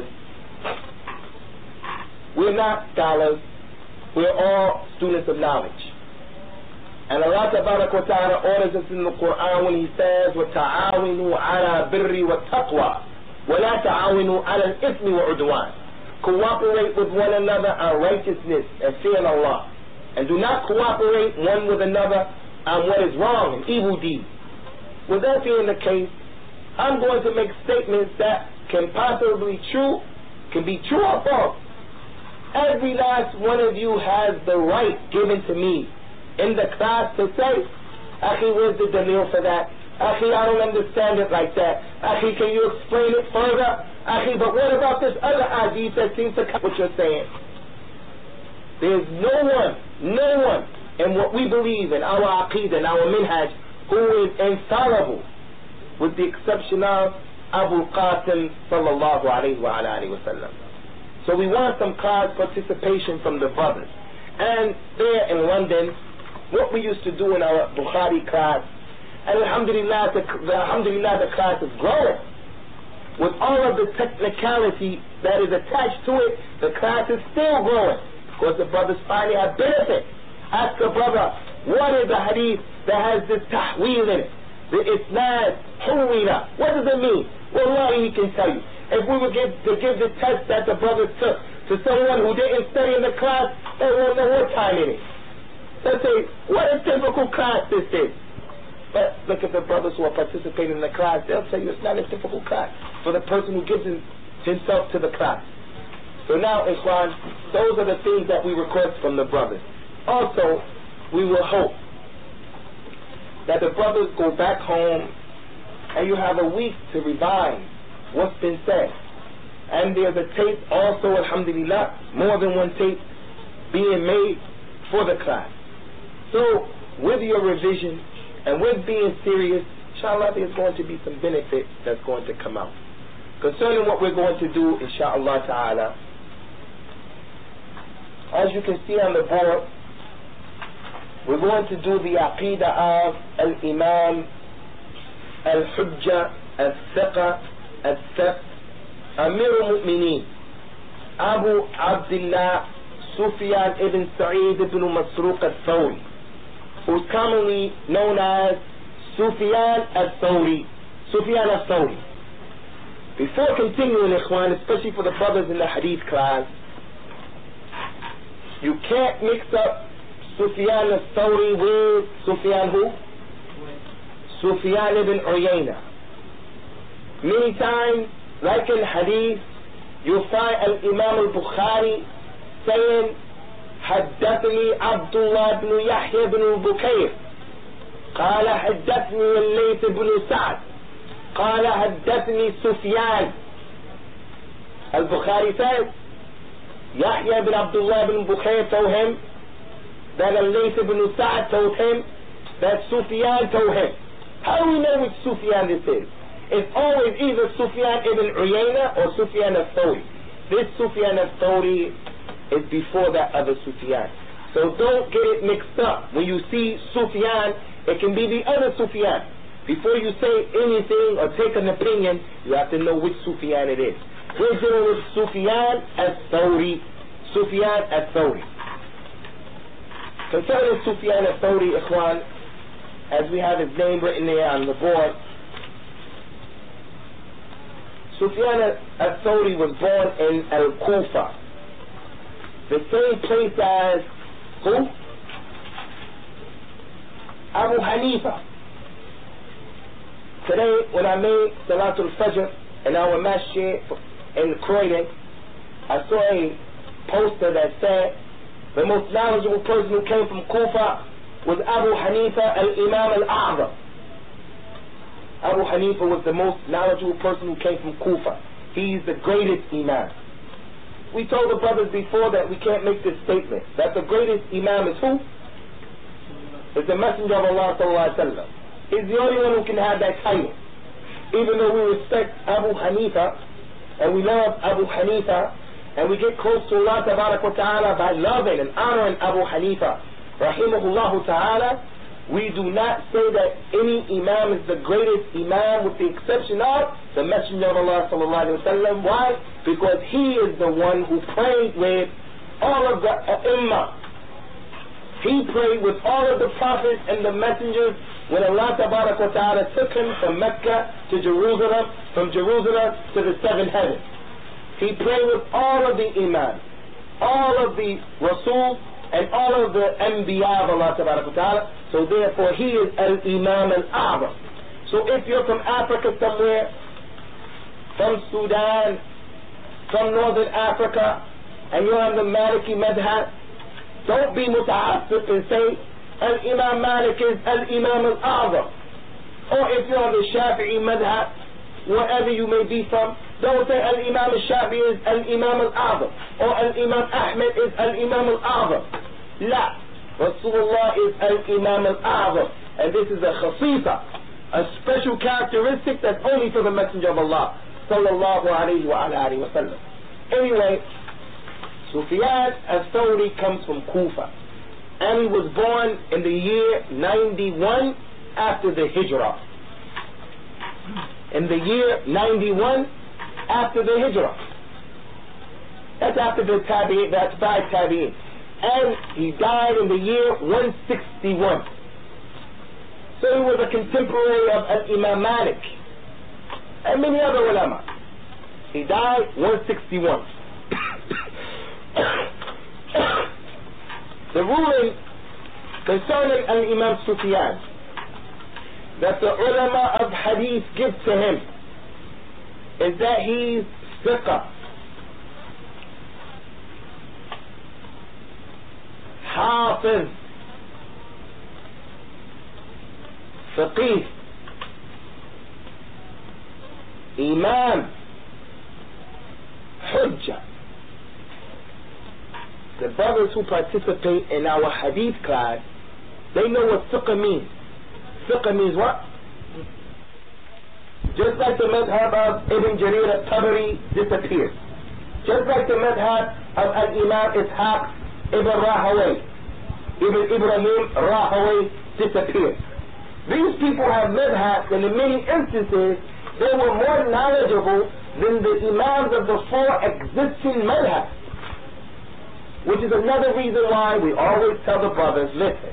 we're not scholars. We're all students of knowledge. And Allah Tabarak wa Ta'ala orders us in the Quran when He says, وَتَعَاوِنُوا عَلَى بِرِّ وَالتَّقْوَى وَلَا تَعَاوِنُوا عَلَى الْإِثْمِ وَعُدْوَانِ. Cooperate with one another on righteousness and fear Allah. And do not cooperate one with another on what is wrong and evil deeds. With that being the case, I'm going to make statements that can possibly true, can be true or false. Every last one of you has the right given to me in the class to say, Akhi, where's the dalil for that? Akhi, I don't understand it like that. Akhi, can you explain it further? Akhi, but what about this other hadith that seems to come what you're saying? There's no one, no one in what we believe in our aqeedah and our minhaj who is infallible, with the exception of Abu Qasim sallallahu alayhi wa alayhi wa sallam. So we want some class participation from the brothers. And there in London, what we used to do in our Bukhari class, and alhamdulillah the, the, alhamdulillah, the class is growing. With all of the technicality that is attached to it, the class is still growing, because the brothers finally have benefit. Ask a brother, what is the hadith that has this tahweel in it? The isnad, huwila. What does it mean? Wallahi, he can tell you. If we were give, to give the test that the brothers took to someone who didn't study in the class, they won't know what time it is. They'll say, what a typical class this is. But look at the brothers who are participating in the class, they'll tell you it's not a typical class for the person who gives himself to the class. So now, Ikhwan, those are the things that we request from the brothers. Also, we will hope that the brothers go back home and you have a week to revise what's been said. And there's a tape also, alhamdulillah, more than one tape being made for the class. So, with your revision and with being serious, inshallah, there's going to be some benefit that's going to come out. Concerning what we're going to do, inshallah ta'ala, as you can see on the board, we're going to do the aqidah of al-Imam al-Hujjah al-Thiqa al-Thiq Amir al-Mu'mineen Abu Abdullah Sufyan ibn Sa'id ibn Masruq al-Thawri, who's commonly known as Sufyan al-Thawri. Sufyan al-Thawri. Before continuing, Ikhwan, especially for the brothers in the hadith class, you can't mix up Sufyan al-Thawri with Sufyan who? Sufyan ibn Uyayna. Many times, like in hadith, you'll find al-Imam al-Bukhari saying, حدثني عبد الله بن يحيى بن بكير قال حدثني الليث بن سعد قال حدثني سفيان. Al-Bukhari says, Yahya ibn Abdullah ibn Bukhair told him, that al-Layth ibn Sa'd told him, that Sufyan told him. How do we know which Sufyan this is? It's always either Sufyan ibn Uyayna or Sufyan al-Thawri. This Sufyan al-Thawri is before that other Sufyan. So don't get it mixed up. When you see Sufyan, it can be the other Sufyan. Before you say anything or take an opinion, you have to know which Sufyan it is. We're dealing with Sufyan al-Thawri. Sufyan al-Thawri. Concerning Sufyan al-Thawri, Ikhwan, as we have his name written there on the board, Sufyan al-Thawri was born in Al-Kufa, the same place as who? Abu Hanifa. Today, when I made Salatul Fajr in our masjid in Croydon, I saw a poster that said the most knowledgeable person who came from Kufa was Abu Hanifa al-Imam al-A'zam. Abu Hanifa was the most knowledgeable person who came from Kufa. He's the greatest Imam. We told the brothers before that we can't make this statement, that the greatest Imam is who? Is the Messenger of Allah sallallahu alaihi wasallam. He's the only one who can have that title. Even though we respect Abu Hanifa, and we love Abu Hanifa, and we get close to Allah tabarak wa ta'ala by loving and honoring Abu Hanifa, rahimahullah ta'ala, we do not say that any Imam is the greatest Imam with the exception of the Messenger of Allah sallallahu alaihi wasallam. Why? Because he is the one who prayed with all of the Ummah. He prayed with all of the prophets and the messengers when Allah tabarak wa ta'ala took him from Mecca to Jerusalem, from Jerusalem to the seven heavens. He prayed with all of the Imams, all of the Rasul, and all of the Anbiya of Allah tabarak wa ta'ala. So therefore he is al-Imam al-A'zam. So if you're from Africa somewhere, from Sudan, from Northern Africa, and you're on the Maliki Madhab, don't be muta'assib and say Al-Imam Malik is Al-Imam Al-A'zam. Or if you're on the Shafi'i madhab, wherever you may be from, don't say Al-Imam Al-Shafi'i is Al-Imam Al-A'zam, or Al-Imam Ahmed is Al-Imam Al-A'zam. La. Rasulullah is Al-Imam Al-A'zam. And this is a khasisa, a special characteristic that's only for the Messenger of Allah, sallallahu alayhi wa alayhi wa sallam. Anyway, Sufyan al-Thawri comes from Kufa, and he was born in the year ninety-one after the Hijrah. In the year ninety-one after the Hijrah. That's after the Tabi'in, that's by Tabi'in. And he died in the year one sixty-one. So he was a contemporary of Al-Imam Malik and many other ulama. He died one sixty-one. The ruling concerning Al-Imam Sufyan that the ulama of hadith give to him is that he's thiqa, hafiz, faqih, imam, hujjah. The brothers who participate in our hadith class, they know what fiqh means. Fiqh means what? Just like the madhab of Ibn Jarir al-Tabari disappears. Just like the madhab of Al-Imam Ishaq Ibn Rahaway, Ibn Ibrahim Rahaway disappears. These people have madhabs, and in many instances they were more knowledgeable than the imams of the four existing madhabs. Which is another reason why we always tell the brothers, listen,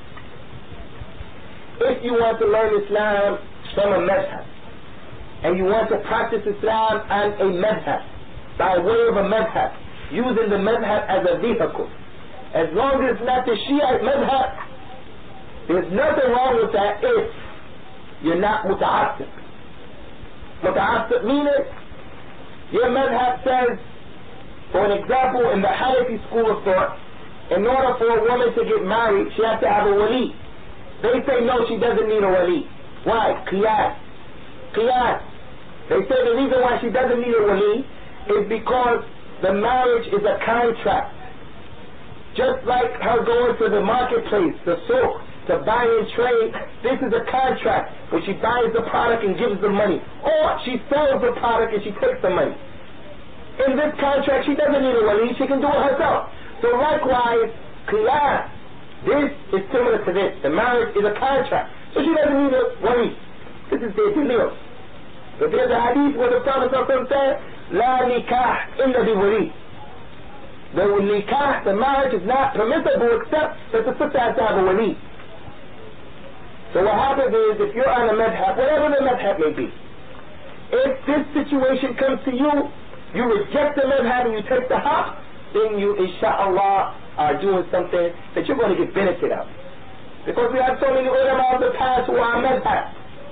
if you want to learn Islam from a madhab, and you want to practice Islam on a madhab, by way of a madhab, using the madhab as a vehicle, as long as it's not the Shiite madhab, there's nothing wrong with that if you're not muta'assib. Muta'assib meaning, your madhab says, for an example, in the Hanafi school of thought, in order for a woman to get married, she has to have a wali. They say no, she doesn't need a wali. Why? Qiyas. Qiyas. They say the reason why she doesn't need a wali is because the marriage is a contract. Just like her going to the marketplace, the souk, to buy and trade, this is a contract where she buys the product and gives the money. Or she sells the product and she takes the money. In this contract, she doesn't need a wali, she can do it herself. So likewise, qiyas, this is similar to this. The marriage is a contract. So she doesn't need a wali. This is their delil. But there's a hadith where the Prophet said, La nikah illa bi wali. The nikah, the marriage is not permissible except that the sister has to have a wali. So what happens is, if you're on a madhab, whatever the madhab may be, if this situation comes to you, you reject the madhab and you take the haq, then you, insha'Allah, are doing something that you're going to get benefit of. Because we have so many ulama of the past who are madhab.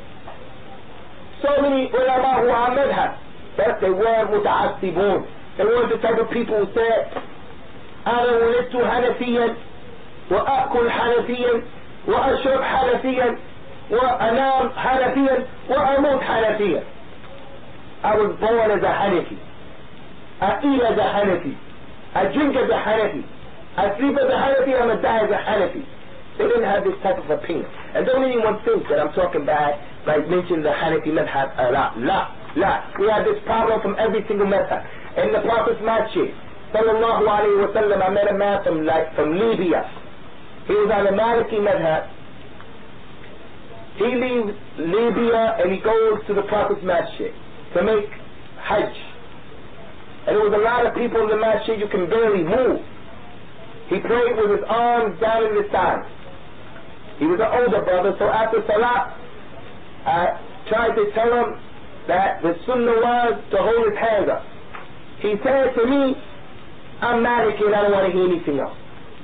So many ulama who are madhab. But they were muta'assibun. They were the type of people who said, أنا ولدت حنفيا وأأكل حنفيا وأشرب حنفيا وأنام حنفيا وأموت حنفيا. I was born as a Hanafi. I eat as a Hanafi. I drink as a Hanafi. I sleep as a Hanafi. I'm going to die as a Hanafi. They didn't have this type of opinion. And don't anyone think that I'm talking bad by mentioning the Hanafi madhab a lot. La, la. We have this problem from every single madhab. In the Prophet's masjid, sallallahu alayhi wa sallam, I met a man from, like, from Libya. He was on the Maliki madhab. He leaves Libya and he goes to the Prophet's masjid to make Hajj. And there was a lot of people in the masjid, you can barely move. He prayed with his arms down in his sides. He was an older brother, so after Salah, I tried to tell him that the sunnah was to hold his hands up. He said to me, I'm Maliki and I don't want to hear anything else.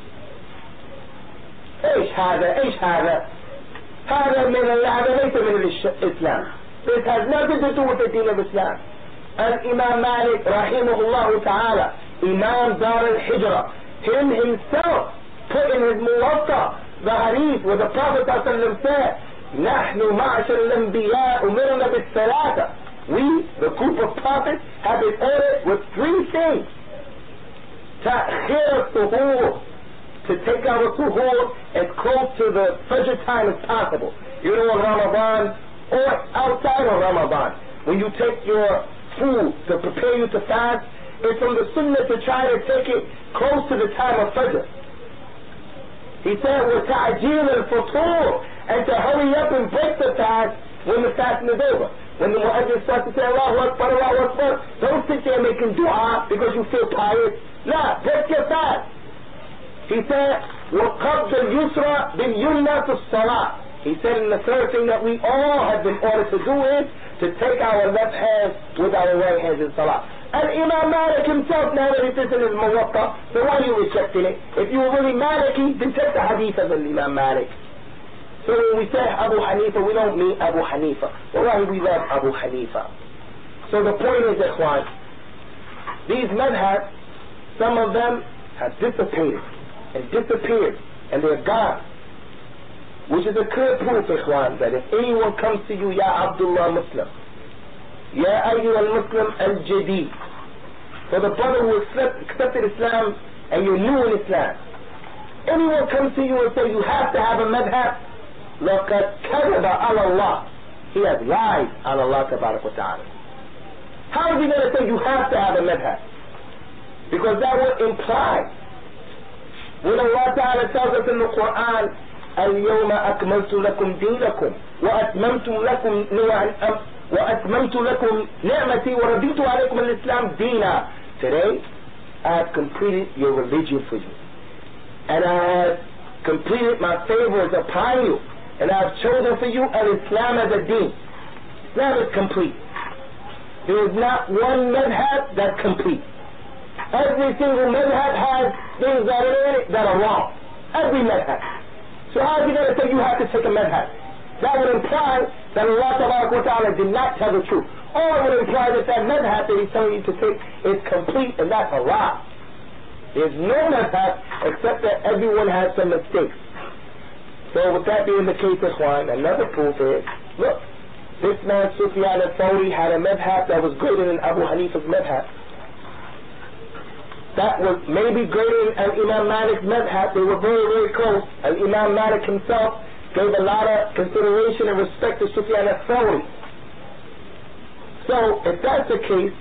ايش هذا ايش هذا هذا من هذا ليس من الإسلام. This has nothing to do with the deen of Islam. And Imam Malik rahimahullah ta'ala, Imam Dar al-Hijrah, him himself put in his Muwatta the hadith where the Prophet ﷺ said, نحن معشر الأنبياء أمرنا بالثلاثة. We, the group of prophets, have been ordered with three things. تأخير السحور, to take our suhoor as close to the Fajr time as possible. You know, in Ramadan or outside of Ramadan, when you take your food to prepare you to fast, it's from the sunnah to try to take it close to the time of Fajr. He said, وَتَعْجِيلَ الْفُطُورِ, and to hurry up and break the fast when the fasting is over. When the mu'adhin starts to say, Allahu Akbar, Allahu Akbar, don't sit there making dua because you feel tired. Nah, break your fast. He said, وَقَبْضَ الْيُسْرَ بِالْيُمْنَى فِي الصَّلَاةِ. He said, and the third thing that we all have been ordered to do is to take our left hand with our right hand in salah. And Imam Malik himself narrated this in his Muwatta, so why are you rejecting it? If you were really Maliki, then take the hadith of Imam Malik. So when we say Abu Hanifa, we don't mean Abu Hanifa. Wallahi, we love Abu Hanifa. So the point is, Ikhwan, these madhabs, some of them have dissipated and disappeared, and they're gone. Which is a clear proof, Ikhwan, that if anyone comes to you, Ya Abdullah Muslim, Ya Ayyuha al-Muslim al-Jadid, for the brother who accept, accepted Islam and you're new in Islam, anyone comes to you and says you have to have a madhab, لَقَدْ كَذَبَ عَلَى اللَّهِ, he has lied on Allah Tabarak wa Ta'ala. How is he going to say you have to have a madhab? Because that would imply, when Allah Ta'ala tells us in the Quran, اليوم أكملت لكم دينكم وأتممت لكم وأتممت لكم نعمتي ورضيت عليكم الإسلام دينا. Today I have completed your religion for you, and I have completed my favors upon you, and I have chosen for you al-Islam as a deen. Islam is complete. There is not one madhab that's complete. Every single madhab has things that are in it that are wrong. Every madhab. So how is he going to say you have to take a madhab? That would imply that Allah Ta'ala did not tell the truth. Or it would imply that that madhab that he's telling you to take is complete, and that's a lie. There's no madhab except that everyone has some mistakes. So with that being the case, Ikhwan, another proof is, look, this man Sufyan al-Thawri had a madhab that was greater than Abu Hanifa's madhab. That was maybe greater than Imam Malik's madhab. They were very, very close. And Imam Malik himself gave a lot of consideration and respect to Sufyan al-Thawri. So, if that's the case,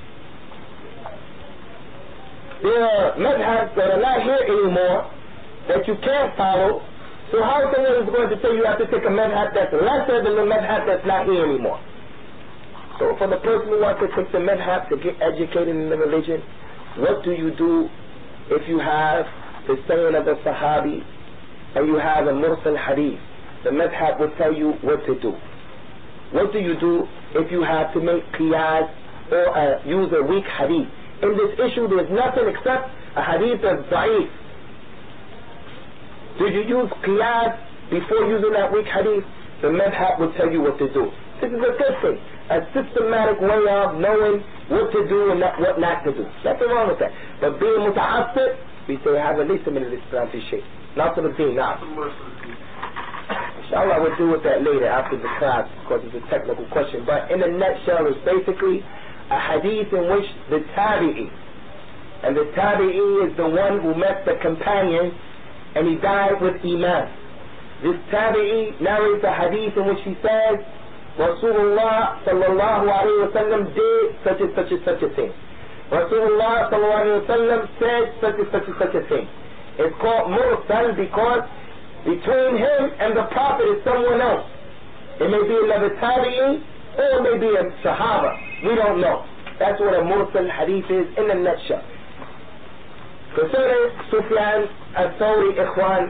there are madhabs that are not here anymore that you can't follow. So how is someone going to say you have to take a madhab that's lesser than the madhab that's not here anymore? So for the person who wants to take the madhab to get educated in the religion, what do you do if you have the saying of the Sahabi and you have a Mursal Hadith? The madhab will tell you what to do. What do you do if you have to make qiyas or uh, use a weak hadith? In this issue, there's nothing except a hadith that's da'if. Did you use qiyas before using that weak hadith? The madhab will tell you what to do. This is a good thing. A systematic way of knowing what to do and not, what not to do. Nothing wrong with that. But being muta'assib, we say, have at least a minute of Islam to shape. Not to the deen, now. Inshallah, we'll deal with that later after the class because it's a technical question. But in a nutshell, it's basically a hadith in which the tabi'i, and the tabi'i is the one who met the companion and he died with iman. This tabi'i narrates a hadith in which he says, Rasulullah sallallahu alayhi wa sallam did such and such and such a thing. Rasulullah sallallahu alayhi wa sallam said such and such and such a thing. It's called mursal because between him and the Prophet is someone else. It may be another tabi'i or it may be a sahaba. We don't know. That's what a mursal hadith is in a nutshell. Concerning Sufyan al-Thawri, Ikhwan,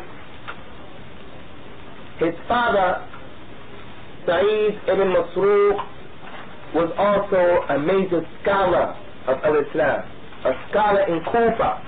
his father Sa'id ibn Masruq was also a major scholar of al-Islam, a scholar in Kufa.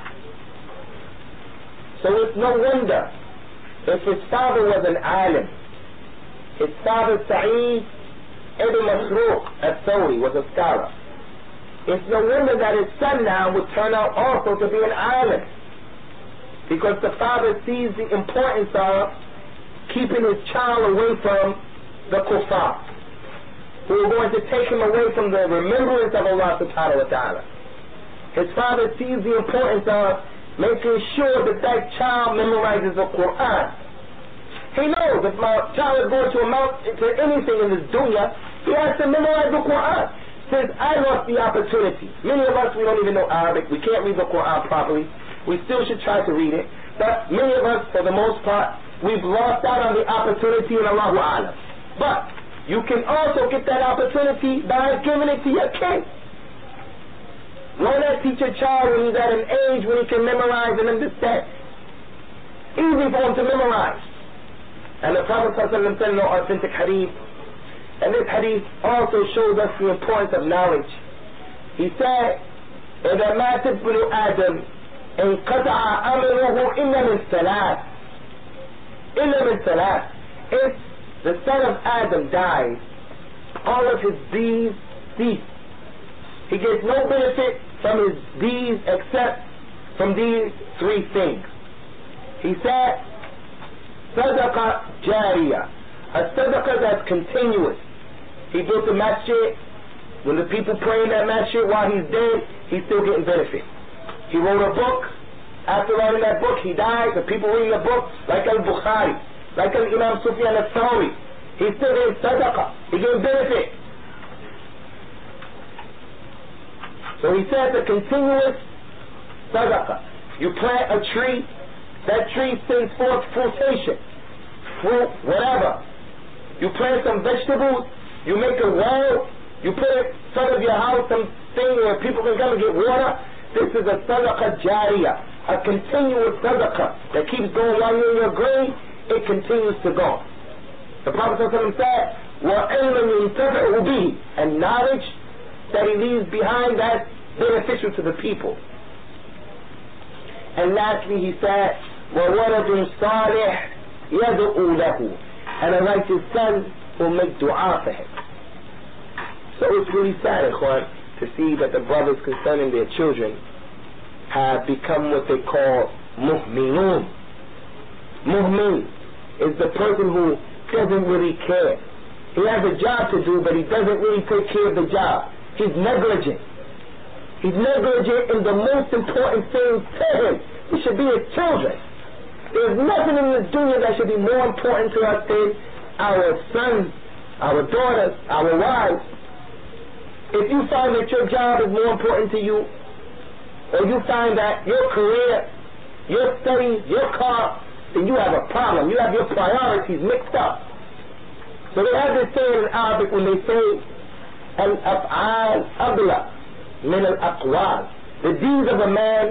So it's no wonder if his father was an alim. His father Sa'id ibn Masruq al-Thawri was a scholar. It's no wonder that his son now would turn out also to be an alim, because the father sees the importance of keeping his child away from the kuffar, who are going to take him away from the remembrance of Allah subhanahu wa ta'ala. His father sees the importance of making sure that that child memorizes the Quran. He knows if my child is going to amount to anything in this dunya, he has to memorize the Quran. Since I lost the opportunity, many of us, we don't even know Arabic, we can't read the Quran properly, we still should try to read it, but many of us, for the most part, we've lost out on the opportunity in Allahu A'lam. But you can also get that opportunity by giving it to your kid. Why not teach your child when he's at an age when he can memorize and understand? Easy for him to memorize. And the Prophet ﷺ said in the authentic hadith, and this hadith also shows us the importance of knowledge. He said, إِذَا مَاتَ ابْنُ آدَمَ انْقَطَعَ أَمْرُهُ إِلَّا مِنْ ثَلَاثٍ إِلَّا مِنْ ثَلَاثٍ. If the son of Adam dies, all of his deeds cease. He gets no benefit from his deeds except from these three things. He said, Sadaqah Jariyah, a sadaqah that's continuous. He built a masjid. When the people pray in that masjid while he's dead, he's still getting benefit. He wrote a book. After writing that book, he died. The people reading the book, like Al-Bukhari, like Al-Imam Sufyan al-Thawri, he's still getting sadaqah. He getting benefit. So he says a continuous sadaqah. You plant a tree, that tree sends forth fruitation, fruit, whatever. You plant some vegetables, you make a well, you put it in front of your house, something where people can come and get water. This is a sadaqah jariyah, a continuous sadaqah that keeps going while you're in your grave. It continues to go. The Prophet ﷺ said, وَعِلْمًا يُنْتَفِعُ بِهِ, and knowledge that he leaves behind that's beneficial to the people. And lastly he said, وَوَلَدٌ صَالِحٌ يَدْعُو لَهُ, and a righteous son will make dua for him. So it's really sad, Ikhwan, to see that the brothers concerning their children have become what they call muhminun. Muhmin is the person who doesn't really care. He has a job to do, but he doesn't really take care of the job. He's negligent. He's negligent in the most important things to him. He should be his children. There's nothing in this dunya that should be more important to us than our sons, our daughters, our wives. If you find that your job is more important to you, or you find that your career, your studies, your car, then you have a problem. You have your priorities mixed up. So they have this saying in Arabic when they say, Al-Af'al Abla min al-Aqwal. The deeds of a man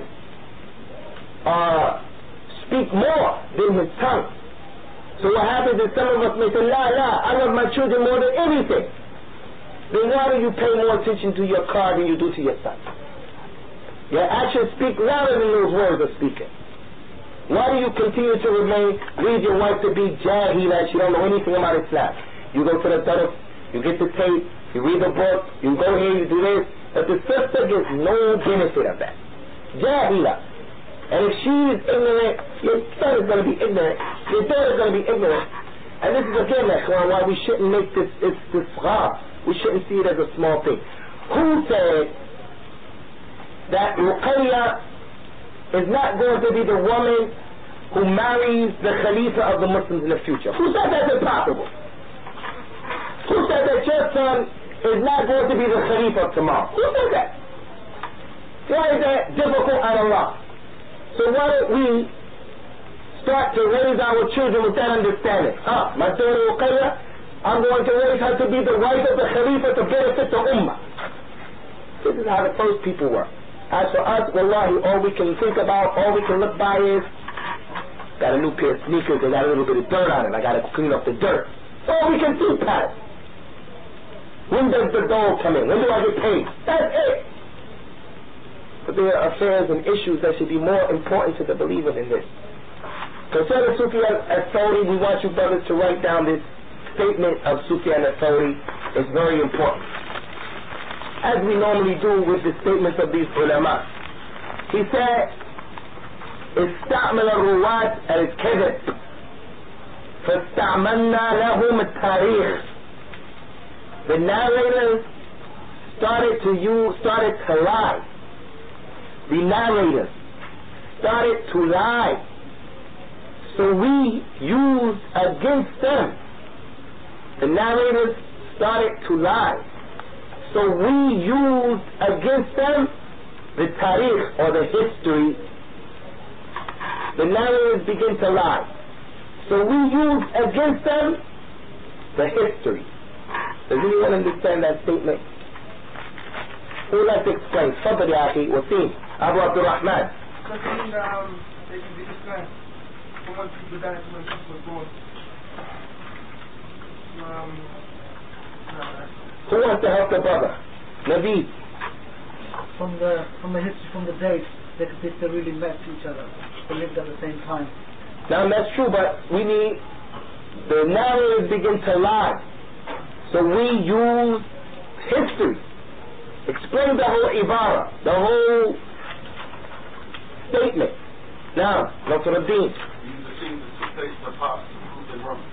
uh, speak more than his tongue. So what happens is some of us may say, La, la, I love my children more than anything. Then why do you pay more attention to your car than you do to your son? Your actions speak louder than those words are speaking. Why do you continue to remain, leave your wife to be jahila, she don't know anything about Islam? You go to the taraf, you get the tape, you read the book, you go here, you do this, but the sister gets no benefit of that. Jahila. And if she is ignorant, your son is going to be ignorant, your daughter is going to be ignorant. And this is again, why we shouldn't make this, it's this ghar. We shouldn't see it as a small thing. Who said that Ruqayya is not going to be the woman who marries the Khalifa of the Muslims in the future? Who said that's impossible? Who said that your son is not going to be the Khalifa of tomorrow? Who said that? Why is that difficult on Allah? So why don't we start to raise our children with that understanding? Ah, my daughter Ruqayya, I'm going to raise her to be the wife of the Khalifa to benefit the Ummah. This is how the first people were. As for us, wallahi, all we can think about, all we can look by is, got a new pair of sneakers, they got a little bit of dirt on it, I got to clean up the dirt. All we can see past. When does the dole come in? When do I get paid? That's it. But there are affairs and issues that should be more important to the believer than this. Concerning Sufyan al-Thawri, we want you brothers to write down this statement of Sufyan al-Thawri. It's very important. As we normally do with the statements of these ulama. He said, استعمل الرواة الكذب فَاسْتَعْمَلْنَا لَهُمُ التَّارِيخ. The narrators started to use, started to lie. The narrators started to lie. So we used against them. The narrators started to lie. So we used against them the tariq, or the history. The narrators begin to lie. So we used against them the history. Does anyone understand that statement? Who would like to explain? Fadl ya akhi, Wasim, Abu Abdul Rahman. Concerning um, the, the Islam, from when people died, when people were born. Um, no, Who wants to help the brother? Naveed. From the from the history, from the dates, they could they really met each other. They lived at the same time. Now that's true, but we need, the narrators begin to lie. So we use history. Explain the whole ibara, the whole statement. Now, Nasruddin. These are things that took place in the past, prove them wrong.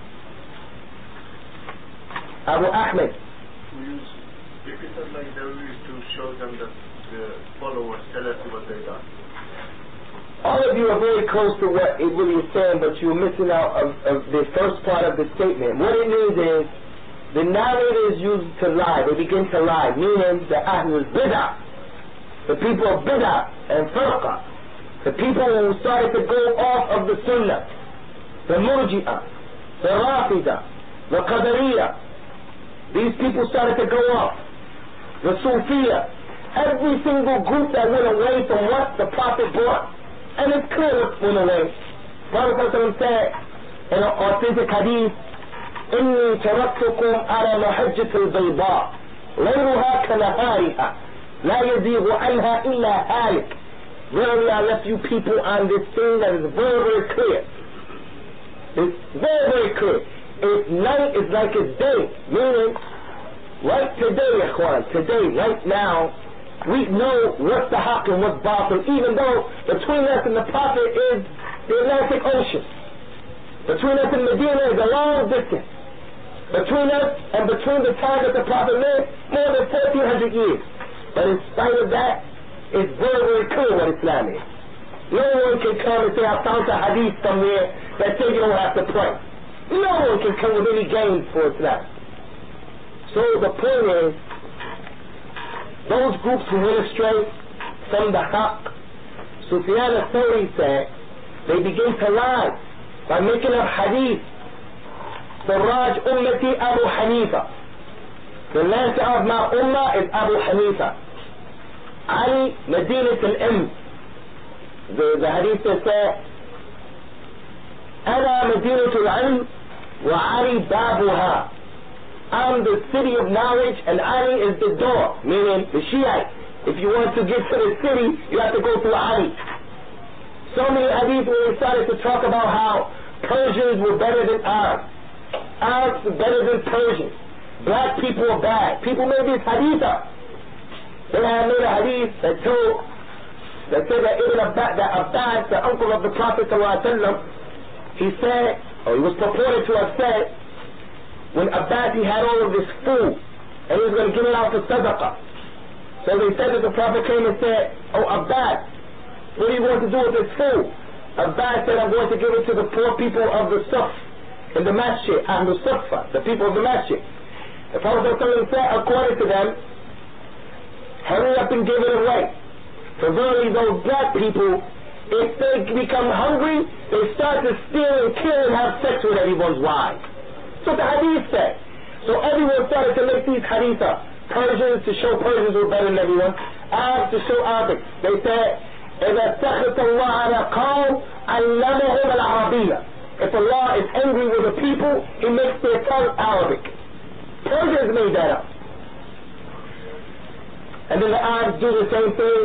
Abu Ahmed. We use, if it's not like that, we used to show them that the followers tell us what they done. All of you are very close to what it really is saying, but you're missing out of, of the first part of the statement. What it means is, the narrators use to lie, they begin to lie, meaning the Ahlul Bid'ah, the people of Bid'ah and Firqa, the people who started to go off of the Sunnah, the Murji'ah, the Rafidah, the Qadariyah. These people started to go off. The Sufiya, every single group that went away from what the Prophet brought. And it's clear what went away. Prophet said in an authentic hadith, إِنِّي تَرَكْتُكُمْ عَلَى مَحَجَّةِ الْبَيْضَاءِ لَيْلُهَا كَنَهَارِهَا لَا يَزِيغُ عَنْهَا إِلَّا هَالِكٌ. Verily I left you people on this thing that is very, very clear. It's very, very clear. It's night is like it's day. Meaning, right today, Ikhwan, today, right now, we know what's the haqq and what's batil, even though between us and the Prophet is the Atlantic Ocean. Between us and Medina is a long distance. Between us and between the time that the Prophet lived, more than fourteen hundred years. But in spite of that, it's very, very clear what Islam is. No one can come and say, I found a hadith somewhere that says you don't have to pray. No one can come with any gains for Islam. So the point is, those groups who went astray from the haqq, Sufyan al-Thawri said, they begin to lie by making up hadith. Siraj ummati Abu Hanifa. The lancer of my ummah is Abu Hanifa. Ali Madinat al-Im. The, the hadith that said, Ana Madinat al-Ilm wa Ali babuha. I'm the city of knowledge and Ali is the door, meaning the Shiite. If you want to get to the city, you have to go through Ali. So many hadith where they started to talk about how Persians were better than Arabs. Arabs were better than Persians. Black people were bad. People made this hadith up. Then I made a hadith that told, that said that Ibn Abbas, that Abbas, the uncle of the Prophet ﷺ, he said, or he was purported to have said, when Abbas he had all of this food, and he was going to give it out for sadaqah. So they said that the Prophet came and said, oh Abbas, what do you want to do with this food? Abbas said, I'm going to give it to the poor people of the Suf, in the masjid, Ahlul Sufa, the people of the masjid. The Prophet said, according to them, hurry up and give it away. For verily those black people, if they become hungry, they start to steal and kill and have sex with everyone's wives. So the hadith said. So everyone started to make these hadith up. Persians to show Persians were better than everyone. Arabs to show Arabic. They said, إِذَا سَخِطَ اللَّهَ عَلَى قَوْمٍ عَلَّمَهُمْ الْعَرَبِيَّةَ. If Allah is angry with the people, He makes their tongue Arabic. Persians made that up. And then the Arabs do the same thing.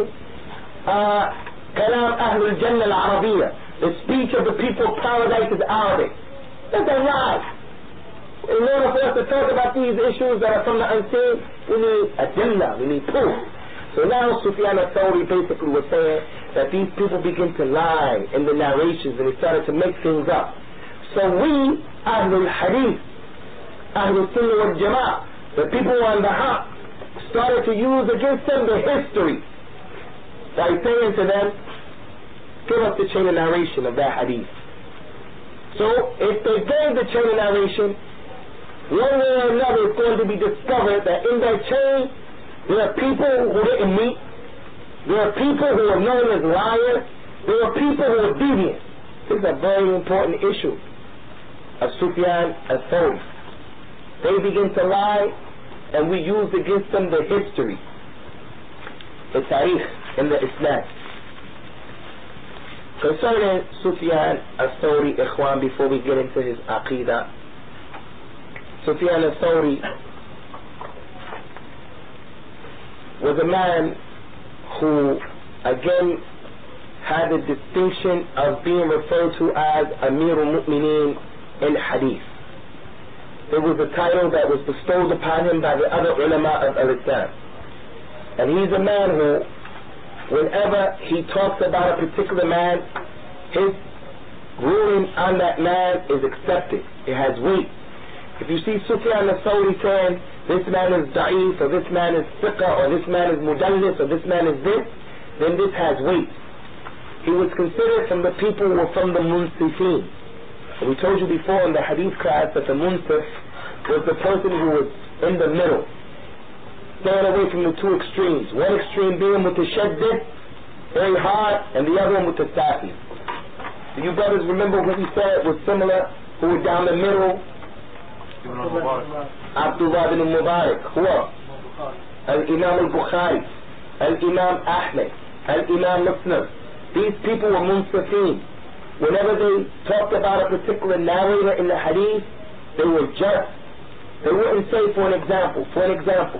كلام أهل الجنة العربية. The speech of the people of paradise is Arabic. That's a lie. In order for us to talk about these issues that are from the unseen, we need adillah, we need proof. So now Sufyan al-Thawri basically was saying that these people begin to lie in the narrations and they started to make things up. So we, Ahlul Hadith, Ahlul Sunnah wal Jama'ah, the people on the Haqq, started to use against them the history by saying to them, give us the chain of narration of that hadith. So if they gave the chain of narration, one way or another it's going to be discovered that in that chain there are people who didn't meet, there are people who are known as liars, there are people who are deviant. This is a very important issue of Sufyan al-Thawri. They begin to lie, and we use against them the history, the tarikh in the Islam. Concerning Sufyan al-Thawri, Ikhwan, before we get into his Aqidah, Sufyan al-Thawri was a man who, again, had the distinction of being referred to as Amirul Mu'mineen in Hadith. It was a title that was bestowed upon him by the other ulama of al-Islam. And he's a man who, whenever he talks about a particular man, his ruling on that man is accepted. It has weight. If you see Sufyan al-Thawri saying, this man is da'if, or this man is thiqah, or this man is mudallis, or this man is this, then this has weight. He was considered from the people who were from the Munsifin. We told you before in the hadith class that the Munsif was the person who was in the middle, staying away from the two extremes. One extreme being with the shaddid, very hard, and the other one with the safi. Do you brothers remember who we said was similar, who were down the middle? Abdullah ibn Mubarak. Who are? Al-Imam al-Bukhari, Al-Imam Ahmed, Al-Imam Muslim. These people were Munsifin. Whenever they talked about a particular narrator in the hadith, they were just. They wouldn't say, for an example, for an example,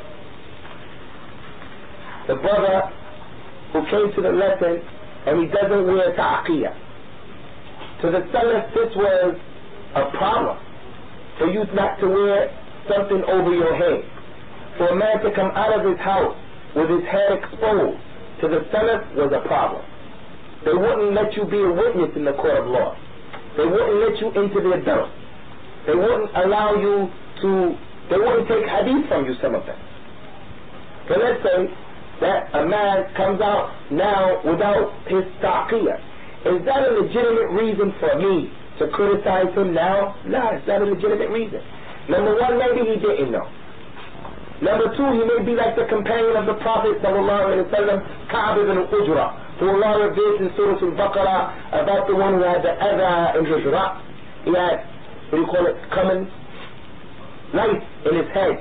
the brother who came to the lesson and he doesn't wear ta'aqiyah. To the Salaf, this was a problem. For you not to wear something over your head. For a man to come out of his house with his head exposed, to the Salaf was a problem. They wouldn't let you be a witness in the court of law. They wouldn't let you into their dars. They wouldn't allow you to, they wouldn't take hadith from you, some of them. So let's say that a man comes out now without his taqiyah. Is that a legitimate reason for me to criticize him now? No, it's not a legitimate reason. Number one, maybe he didn't know. Number two, he may be like the companion of the Prophet sallallahu alaihi wasallam, Ka'b ibn Ujra, who Allah reveals in Surah Al-Baqarah about the one who had the adha in his raq. He had, what do you call it, common lice in his head.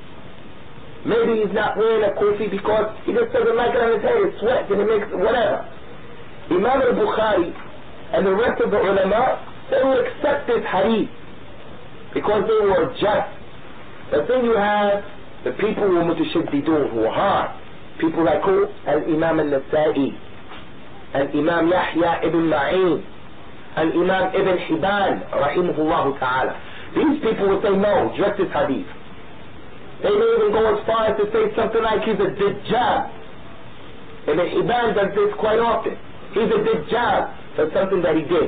Maybe he's not wearing a kufi because he just doesn't like it on his head. It sweats and it makes whatever. Imam al-Bukhari and the rest of the ulama, they will accept this hadith because they were just. But then you have the people who are mutashaddidun, who are hard. People like who? Al-Imam al-Nasa'i, Al-Imam Yahya ibn Ma'in, Al-Imam Ibn Hibban, rahimahullah ta'ala. These people will say, no, just this hadith. They may even go as far as to say something like he's a Dajjal. Ibn Hibban does this quite often. He's a Dajjal for something that he did.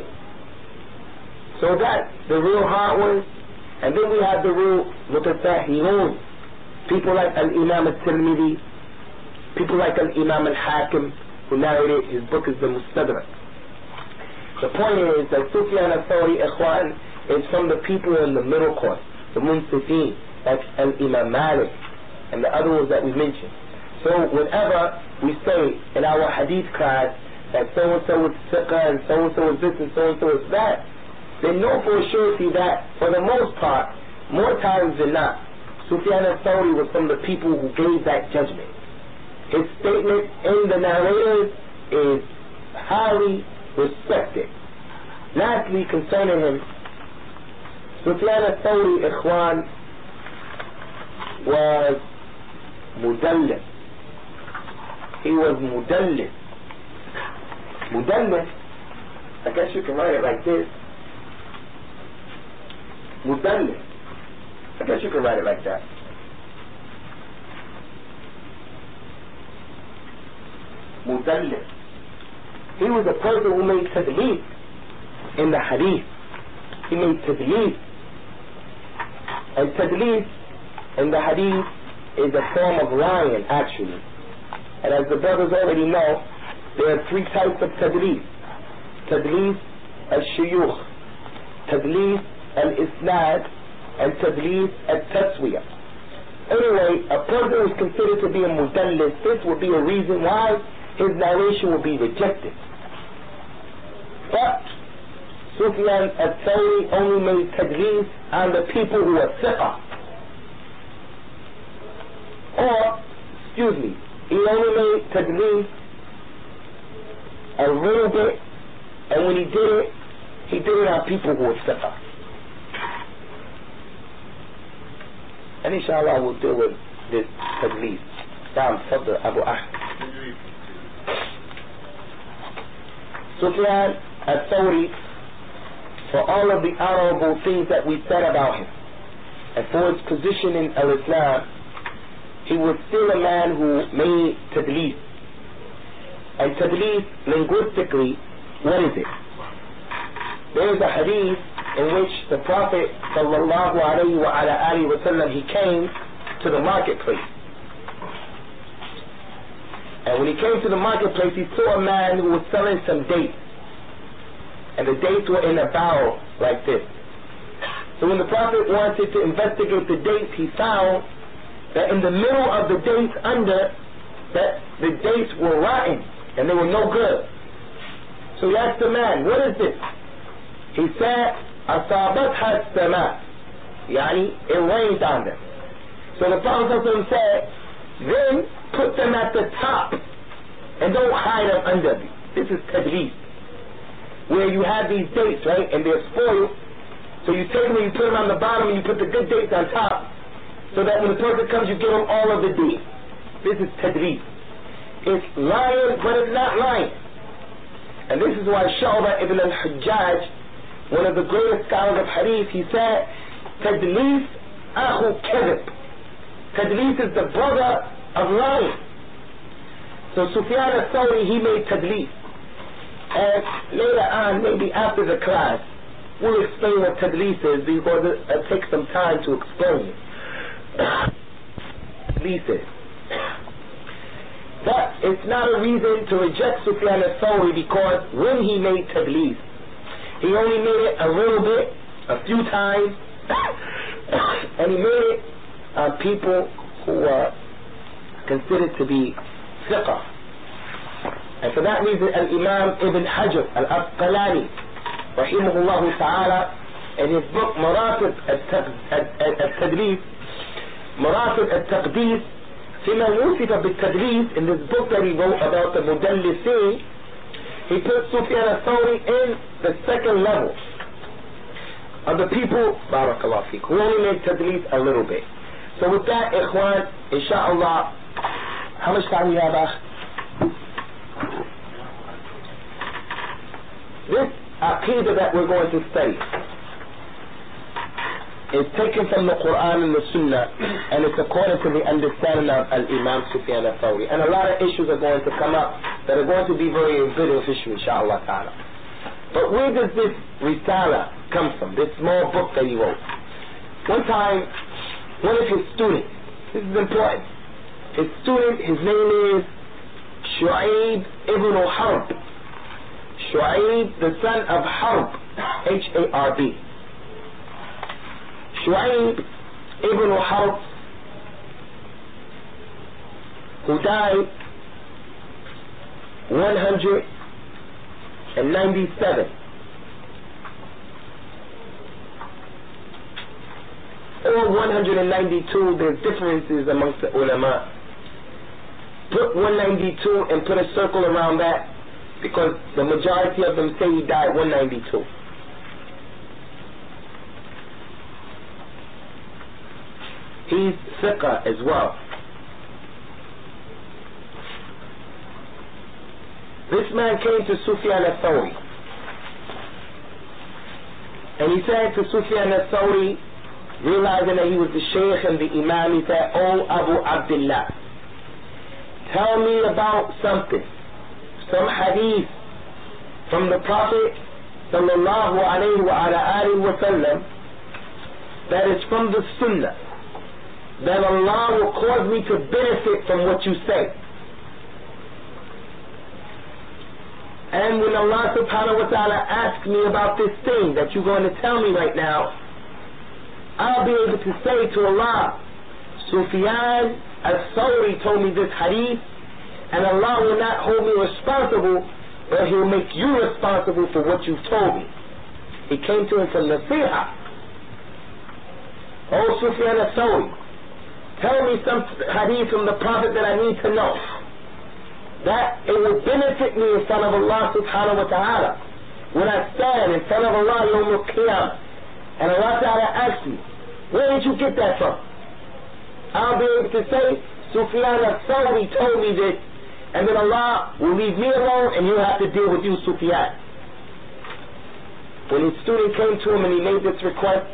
So that's the real hard ones. And then we have the real mutasahihun. People like Al-Imam al-Tirmidhi, people like Al-Imam al-Hakim, who narrated, his book is the Mustadrak. The point is that Sufyan al-Thawri, Ikhwan, is from the people in the middle course, the Munsifin, like Al-Imam Malik, and the other ones that we mentioned. So whenever we say in our hadith class that so-and-so is thiqah, and so-and-so is this, and so-and-so is that, then know for a surety that, for the most part, more times than not, Sufyan al-Thawri was from the people who gave that judgment. His statement in the narrators is highly respected. Lastly, concerning him, Sufyan al-Thawri, Ikhwan, was mudallis. He was mudallis. Mudallis, I guess you can write it like this. Mudallis. I guess you can write it like that. Mudallis. He was a person who made tadlis in the hadith. he made tadlis. And tadlis in the hadith is a form of lying, actually. And as the brothers already know, there are three types of tadlis. Tadlis al-shuyukh, tadlis al-isnad, and tadlis al-taswiyah. Anyway, a person who is considered to be a mudallis, this would be a reason why his narration will be rejected. But Sufyan al-Thawri only made tadlis on the people who are thiqah. Or, excuse me, he only made tadlis a little bit, and when he did it, he did it on people who are thiqah. And inshallah we'll deal with this tadlis. Naam, Fadl Abu Ahmed. Sufyan al-Thawri, for all of the honorable things that we said about him, and for his position in al-Islam, he was still a man who made tadlis. And tadlis, linguistically, what is it? There is a hadith in which the Prophet sallallahu alayhi wa ala alihi wa sallam, he came to the marketplace. And when he came to the marketplace, he saw a man who was selling some dates. And the dates were in a barrel like this. So when the Prophet wanted to investigate the dates, he found that in the middle of the dates under, that the dates were rotten and they were no good. So he asked the man, what is this? He said, أصابتها السماء, يعني it rained on them. So the Prophet said, then put them at the top and don't hide them under them. This is tadlis, where you have these dates, right, and they're spoiled. So you take them and you put them on the bottom and you put the good dates on top, so that when the person comes, you give them all of the dates. This is tadlis. It's lying, but it's not lying. And this is why Shu'bah ibn al-Hajjaj, one of the greatest scholars of hadith, he said, tadlis akhu kadhib. Tadlis is the brother of lying. So Sufyan al-Thawri, he made tadlis. And later on, maybe after the class, we'll explain what tadlis is, because it, it takes some time to explain it. Tadlis is. But it's not a reason to reject Sufyan al-Thawri, because when he made tadlis, he only made it a little bit, a few times, and he made it on people who are considered to be thiqah. And for that reason, Al-Imam Ibn Hajar Al-Asqalani, rahimahullah ta'ala, in his book Maratib al-Tadlis, Maratib al-Taqdis, فيما وصف بالتدليس, in this book that he wrote about the mudallisin, he put Sufyan al-Thawri in the second level of the people, barakallahu feek, who only make tadlis a little bit. So with that, ikhwan, inshallah, how much time we have, akh? This aqidah that we're going to study is taken from the Quran and the Sunnah, and it's according to the understanding of Al-Imam Sufyan al-Thawri. And a lot of issues are going to come up that are going to be very beneficial, inshallah ta'ala. But where does this risala come from, this small book that he wrote? One time, one of his students, this is important, his student, his name is Shu'aib ibn Harb. Shu'aib, the son of Harb, H A R B. Shu'aib ibn Harb, who died one hundred ninety-seven, or one hundred ninety-two, there's differences amongst the ulama. Put one ninety-two and put a circle around that, because the majority of them say he died one ninety-two. He's thiqah as well. This man came to Sufyan al-Thawri, and he said to Sufyan al-Thawri, realizing that he was the shaykh and the imam, he said, "Oh Abu Abdullah, tell me about something, some hadith from the Prophet sallallahu alayhi wa ala alihi wa sallam, that is from the sunnah, then Allah will cause me to benefit from what you say. And when Allah subhanahu wa ta'ala asks me about this thing that you're going to tell me right now, I'll be able to say to Allah, Sufyan al-Thawri told me this hadith, and Allah will not hold me responsible, but He'll make you responsible for what you've told me. He came to him from Nasiha. Oh Sufyan al-Thawri, tell me some hadith from the Prophet that I need to know, that it will benefit me in front of Allah subhanahu wa ta'ala. When I stand in front of Allah Yawm al-Qiyamah, and Allah ta'ala asks me, where did you get that from? I'll be able to say, Sufyan al-Thawri told me this, and then Allah will leave me alone and He'll have to deal with you, Sufyan. When his student came to him and he made this request,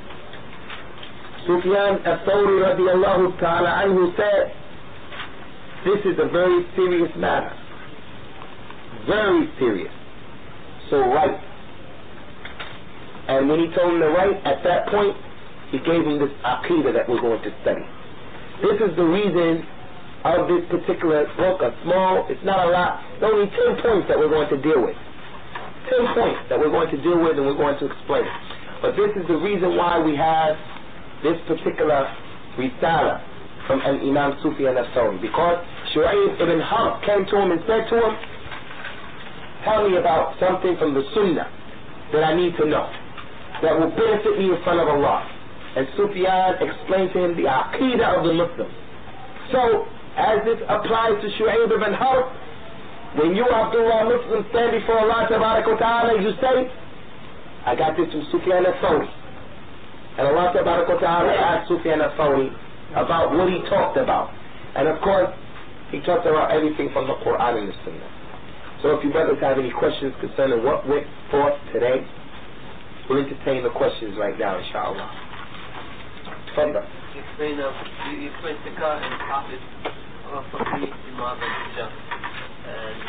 Sufyan al-Thawri radiallahu ta'ala anhu said, this is a very serious matter. Very serious. So write. And when he told him to write, at that point, he gave him this aqidah that we're going to study. This is the reason of this particular book, a small, it's not a lot, it's only ten points that we're going to deal with. ten points that we're going to deal with and we're going to explain it. But this is the reason why we have this particular risala from an Imam Sufyan al-Thawri, because Shu'ayb ibn Harb came to him and said to him, tell me about something from the Sunnah that I need to know that will benefit me in front of Allah. And Sufyan explained to him the aqidah of the Muslims. So, as this applies to Shu'ayb ibn Harb, when you, Abdullah Muslim, stand before Allah Ta'ala, you say, I got this from Sufyan al-Thawri. And Allah Ta'ala asked Sufyan al-Thawri about what he talked about. And of course, he talked about everything from the Quran and the Sunnah. So if you brothers have any questions concerning what went forth today, we'll entertain the questions right now, inshallah. Further. Explain, uh, you explained Fiqh and Hafiz of Faqih, Imam and Hijab. And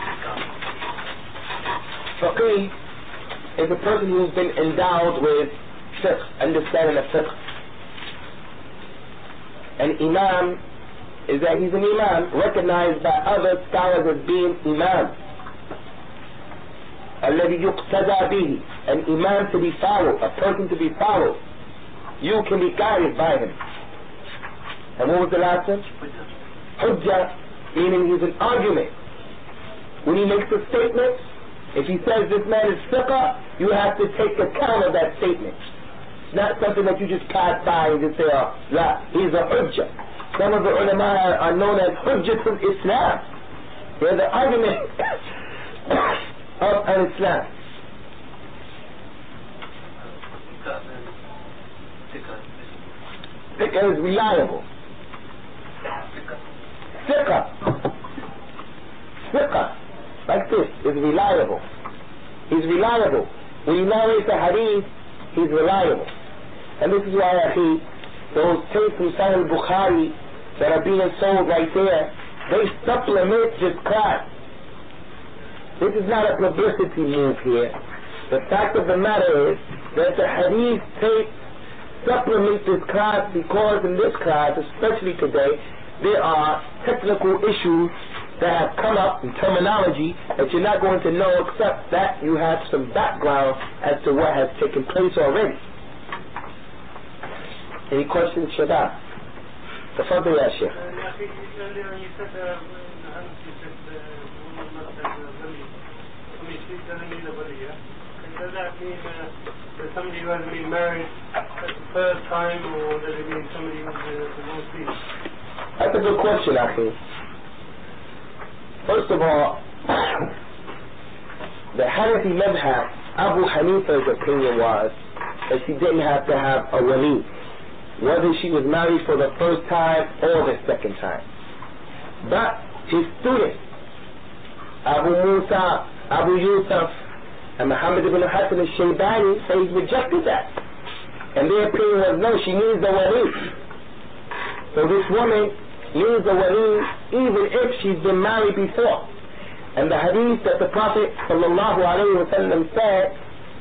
Faqih is a person who's been endowed with fiqh, understanding of fiqh. An Imam is that he's an Imam recognized by other scholars as being Imam. الذي يقتدى به, an Imam to be followed, a person to be followed. You can be guided by him. And what was the last one? Hujjah, meaning he's an argument. When he makes a statement, if he says this man is fiqh, you have to take account of that statement. It's not something that you just pass by and just say, oh, la, he's a hujjah. Some of the ulama are, are known as hujjatul Islam. They're the argument of al-Islam. Fiqh is reliable. Fiqh. Fiqh, like this, is reliable. He's reliable. When he narrates a hadith, he's reliable. And this is why I see those tapes from Sahih Bukhari that are being sold right there, they supplement this class. This is not a publicity move here. The fact of the matter is that the hadith tape supplement this class because in this class, especially today, there are technical issues that have come up in terminology that you're not going to know except that you have some background as to what has taken place already. Any questions, Shada? تفضل يا شيخ. Earlier you said the you said the woman must have the wali. I mean, she doesn't need a wali, yeah? And does that mean uh, that somebody who has been married at the first time, or does it mean somebody who's uh, the most seen? That's a good question, Akhi. First of all, the Hanafi madhab, Abu Hanifa's opinion was that she didn't have to have a wali, whether she was married for the first time or the second time. But his students, Abu Musa, Abu Yusuf, and Muhammad ibn Hassan al-Shaybani, they rejected that. And their opinion was, no, she needs a wali. So this woman needs a wali even if she's been married before. And the hadith that the Prophet sallallahu alayhi wa sallam said,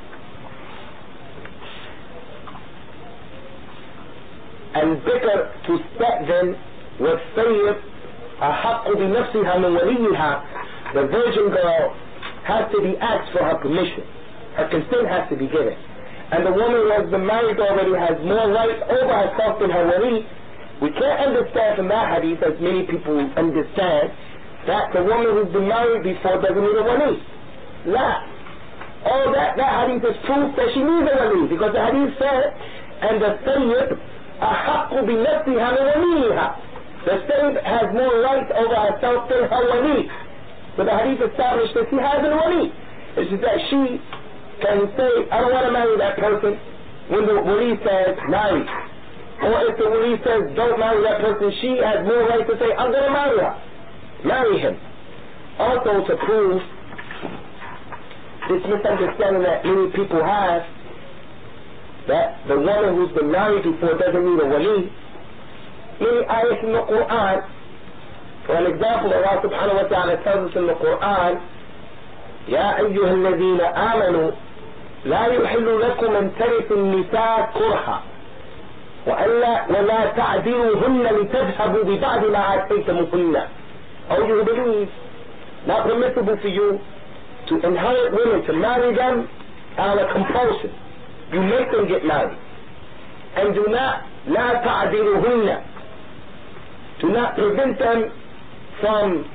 الذكر تستأذن والسيد أحق بنفسها من وليها. The virgin girl has to be asked for her permission. Her consent has to be given. And the woman who has been married already has more rights over herself than her wali. We can't understand from that hadith, as many people understand, that the woman who's been married before doesn't need a wali. La. All that, that hadith is proof that she needs a wali, because the hadith said, and the sayyid أحق بنفسها من وليها. The sayyid has more rights over herself than her wali. But the hadith established that she has a wali. It's just that she can say, I don't want to marry that person, when the wali says marry. Or if the wali says don't marry that person, she has more right to say, I'm going to marry her. Marry him. Also to prove this misunderstanding that many people have, that the woman who's been married before doesn't need a wali. Many ayahs in the Quran, for an example, Allah subhanahu wa ta'ala tells us in the Quran, يا أيها الذين آمنوا لا يحل لكم أن ترثوا النساء كرها وألا ولا تعدلوهن لتذهبوا ببعض ما آتيتموهن. Oh, you believe, not permissible for you to inherit women, to marry them out of compulsion. You make them get married. And do not, لا تعدلوهن, do not prevent them from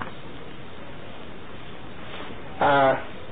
uh,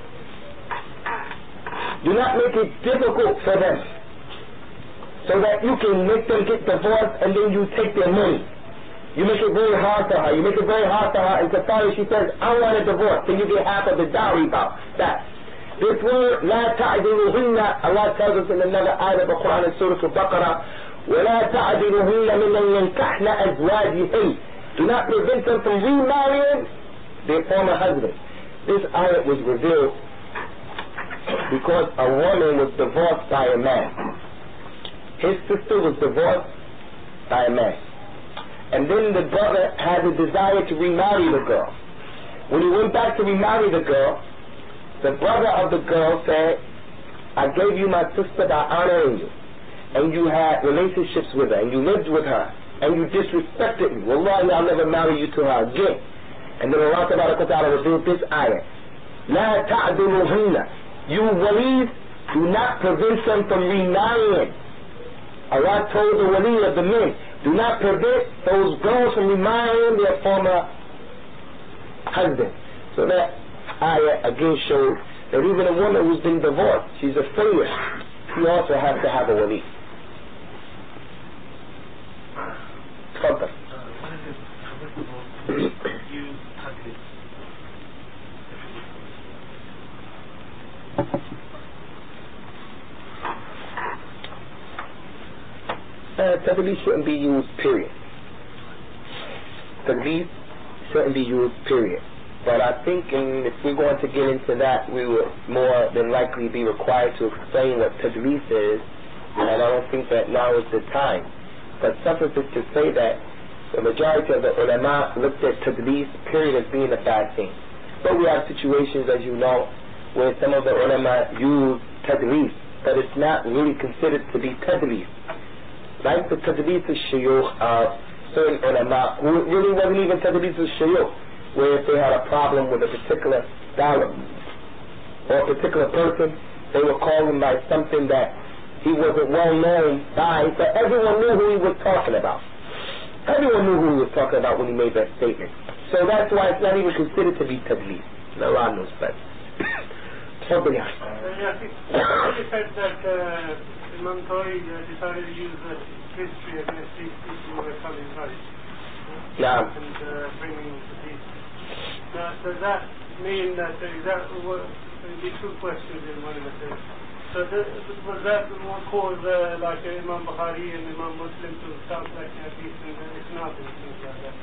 do not make it difficult for them so that you can make them get divorced and then you take their money. You make it very hard for her. You make it very hard for her, and so far as she says, I want a divorce, then you get half of the dowry about that. This word, لا تعدلوهن, Allah tells us in another ayah of the Quran in Surah Al-Baqarah, ولا تعدلوهن من أن ينكحن أزواجهن. Do not prevent them from remarrying their former husband. This ayah was revealed because a woman was divorced by a man. His sister was divorced by a man. And then the brother had a desire to remarry the girl. When he went back to remarry the girl, the brother of the girl said, I gave you my sister by honoring you, and you had relationships with her, and you lived with her, and you disrespected me. Wallahi, I'll never marry you to her again. And then Allah Ta'ala revealed this ayah, لا تعدلوهن. You walis, do not prevent them from remarrying. Allah told the wali of the men, do not prevent those girls from remarrying their former husband. So that ayah again shows that even a woman who's been divorced, she's a failure, she also has to have a wali. Tafadhal. Uh, Tadlis shouldn't be used, period. Tadlis shouldn't be used, period. But I think in, if we're going to get into that, we would more than likely be required to explain what Tadlis is, and I don't think that now is the time. But suffice it to say that the majority of the ulama looked at Tadlis, period, as being a bad thing. But we have situations, as you know, where some of the ulama use Tadlis, but it's not really considered to be Tadlis. Like the Tadlis al-Shuyukh of certain ulama, who really wasn't even Tadlis al-Shuyukh, where if they had a problem with a particular scholar or a particular person, they would call him by something that he wasn't well known by, but everyone knew who he was talking about. Everyone knew who he was talking about when he made that statement. So that's why it's not even considered to be Tadlis. Allah knows best. Somebody else. You said that uh, Imam Tawhi uh, decided to use the history against these people who were coming right. Yeah. And uh, bringing to peace. Now, does that mean that, uh, is that what, there'll be two questions in one of the So does, was that what caused uh, like uh, Imam Bukhari and Imam Muslim to start like hadith and Isnad and things like that?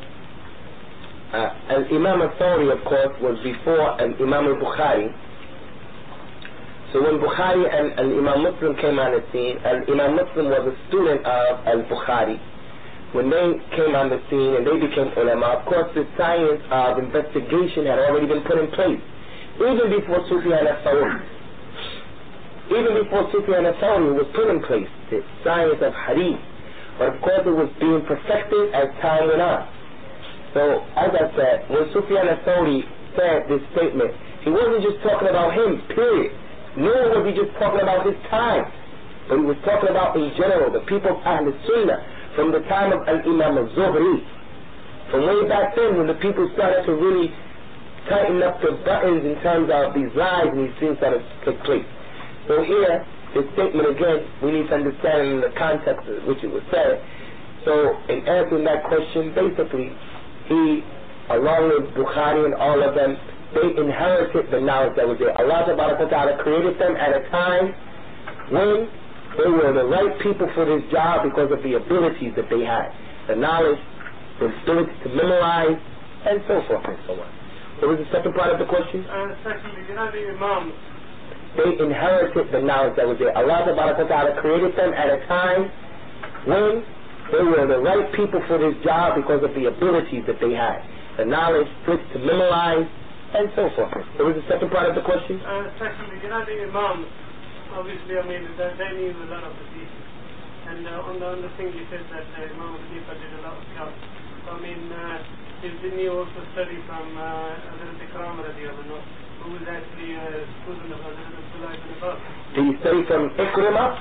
Uh, and Imam al-Thawri, of course, was before an Imam al-Bukhari. So when Bukhari and, and Imam Muslim came on the scene, and Imam Muslim was a student of al-Bukhari, when they came on the scene and they became ulama, of course the science of investigation had already been put in place. Even before Sufyan al-Thawri. Even before Sufyan al-Thawri was put in place, the science of hadith. But of course it was being perfected as time went on. So, as I said, when Sufyan al-Thawri said this statement, he wasn't just talking about him, period. Nor was he just talking about his time. But he was talking about in general, the people of Ahl Sunnah, from the time of Al-Imam al-Zuhri. From way back then when the people started to really tighten up the buttons in terms of these lies and these things that have took place. So here, this statement again, we need to understand in the context in which it was said. So in answering that question, basically, he, along with Bukhari and all of them, they inherited the knowledge that was there. Allah Ta'ala created them at a time when they were the right people for this job because of the abilities that they had. The knowledge, the ability to memorize, and so forth and so on. What was the second part of the question? Uh, secondly, you know the Imams. They inherited the knowledge that was there. Allah Ta'ala created them at a time when they were the right people for this job because of the abilities that they had. The knowledge, ability to memorize, and so forth. What was the second part of the question? Uh, secondly, you know the Imams. Obviously, I mean, they, they knew a lot of the hadith. And uh, on, the, on the thing you said that uh, Imam Hanifa did a lot of scouts. So, I mean, uh, didn't you also study from uh, Hazrat Ikram radiallahu anhu, who was actually a student of Hazrat Abdullah ibn Abbas? Did you study from Ikrimah?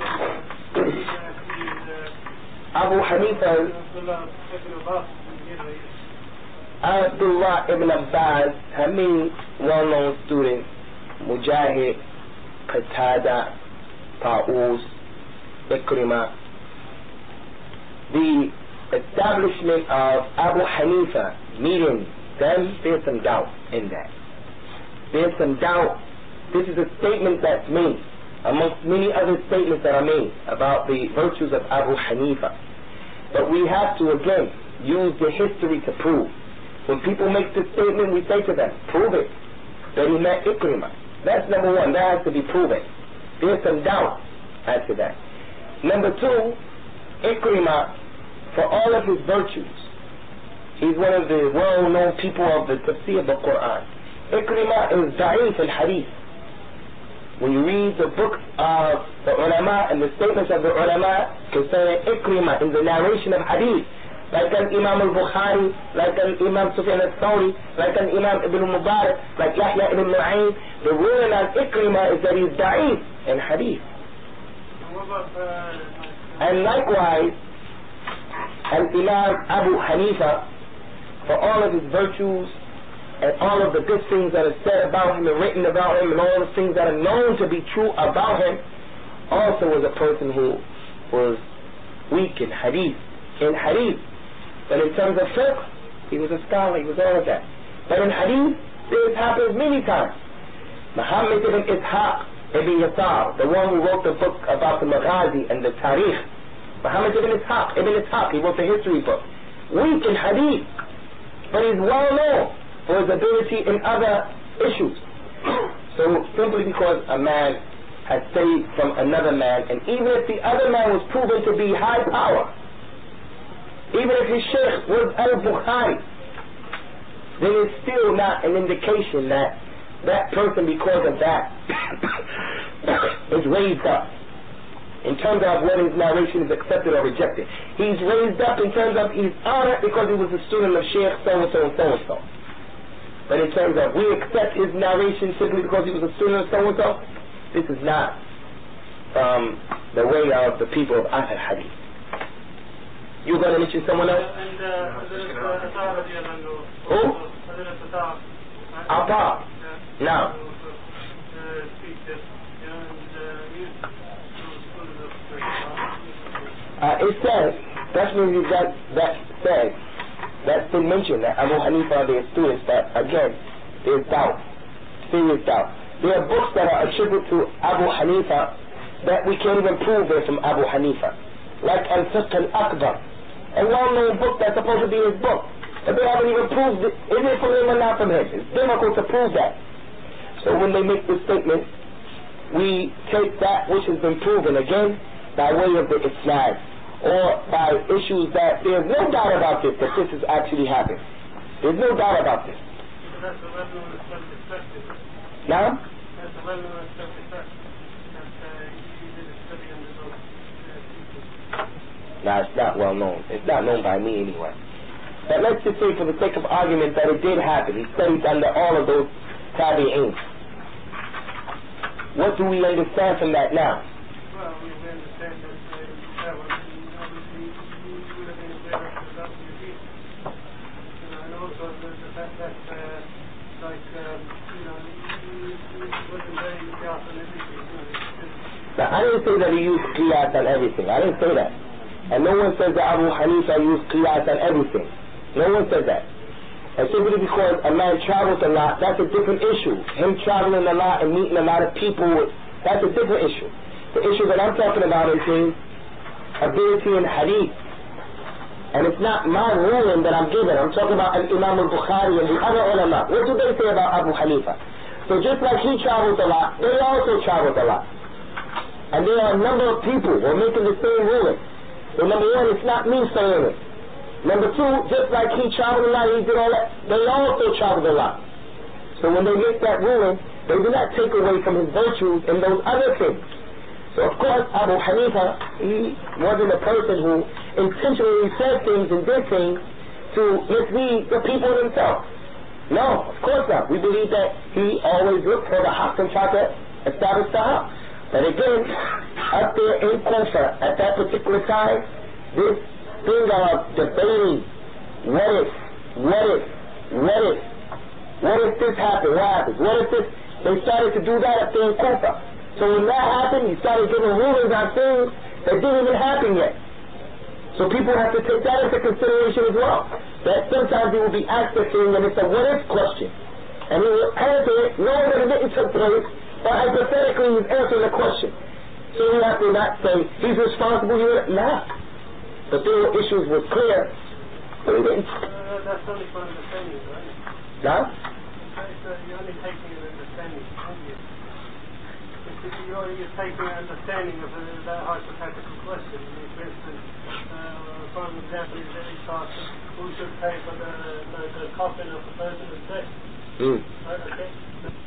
Abu Hanifa. Abdullah ibn Abbas. Abdullah ibn Abbas, I mean, well-known students, Mujahid, Qatada, Ta'us, Ikrimah. The establishment of Abu Hanifa meeting them, there's some doubt in that. There's some doubt. This is a statement that's made amongst many other statements that are made about the virtues of Abu Hanifa. But we have to again use the history to prove. When people make this statement, we say to them, prove it, that he met Ikrimah. That's number one, that has to be proven. There's some doubt as to that. Number two, Ikrimah, for all of his virtues, he's one of the well-known people of the tafsir of the Quran. Ikrimah is da'if al-hadith. When you read the books of the ulama and the statements of the ulama concerning Ikrimah in the narration of hadith, like an Imam al-Bukhari, like an Imam Sufyan al-Thawri, like an Imam Ibn Mubarak, like Yahya ibn Mu'ayn, the ruling on Ikrimah is that he's da'if in hadith. And likewise, Al-Imam Abu Hanifa, for all of his virtues and all of the good things that are said about him and written about him and all the things that are known to be true about him, also was a person who was weak in hadith. In hadith. But in terms of fiqh, he was a scholar, he was all of that. But in hadith, this happens many times. Muhammad ibn Ishaq ibn Yasar, the one who wrote the book about the Maghazi and the Tarikh, Muhammad ibn Ishaq, ibn Ishaq, he wrote the history book. Weak in hadith, but he's well known for his ability in other issues. So simply because a man has studied from another man, and even if the other man was proven to be high power, even if his sheikh was al-Bukhari, then it's still not an indication that that person, because of that, is raised up in terms of whether his narration is accepted or rejected. He's raised up in terms of he's honored because he was a student of Sheikh so-and-so and so-and-so. But in terms of we accept his narration simply because he was a student of so-and-so, this is not um, the way of the people of Ahl Hadith. You going to mention someone else? And uh, Who? Atta. Now. Uh, it says, that's when that, that says, that's been mentioned, that Abu Hanifa, their students, but again, there's doubt, serious doubt. There are books that are attributed to Abu Hanifa that we can't even prove they're from Abu Hanifa. Like Al-Fiqh Al-Akbar, a well-known book that's supposed to be his book. But they haven't even proved it. Is it from him or not from him? It's difficult to prove that. So when they make this statement, we take that which has been proven again by way of the Islam, or by issues that there's no doubt about this, that this has actually happened. There's no doubt about this. That's a well-known perspective. Now? That's a well-known perspective. That uh, you did a study on those people. No, it's not well known. It's not known by me anyway. But let's just say for the sake of argument that it did happen. He studied under all of those tabi'in. What do we understand from that now? Well, we understand that uh, that was obviously you would have been aware of the W P. You know, and also the, the fact that uh, like um, you know he wasn't very careful on everything. You know, now, I didn't say that he used qiyas on everything. I didn't say that. And no one says that Abu Hanifa used qiyas on everything. No one said that. And simply because a man travels a lot, that's a different issue. Him traveling a lot and meeting a lot of people, that's a different issue. The issue that I'm talking about is his ability in hadith. And it's not my ruling that I'm giving. I'm talking about Imam al-Bukhari and the other ulama. What do they say about Abu Hanifa? So just like he travels a lot, they also traveled a lot. And there are a number of people who are making the same ruling. So number one, it's not me saying it. Number two, just like he traveled a lot, he did all that, they also traveled a lot. So when they make that ruling, they do not take away from his virtues and those other things. So of course, Abu Hanifa, he wasn't a person who intentionally said things and did things to mislead the people themselves. No, of course not. We believe that he always looked for the haqq and tried to establish the haqq. But again, up there in Kufa, at that particular time, this thing of debating, what if, what if, what if, what if this happened, what happens, what if this, they started to do that up there in Kufa. So when that happened, he started giving rulings on things that didn't even happen yet. So people have to take that into consideration as well. That sometimes he will be asked a thing and it's a what if question. And he will answer it knowing that it didn't take place, but hypothetically he's answering the question. So you have to not say, he's responsible here. Nah. But their issues were clear. But he didn't. Uh, that's only for understanding, right? Nah? That's, uh, you're only taking an understanding, aren't you? It's, you're, you're taking an understanding of uh, that hypothetical question. For instance, uh, for example, is any chance who should pay for the, the, the coffin of the person that's dead? Mm. Right, okay?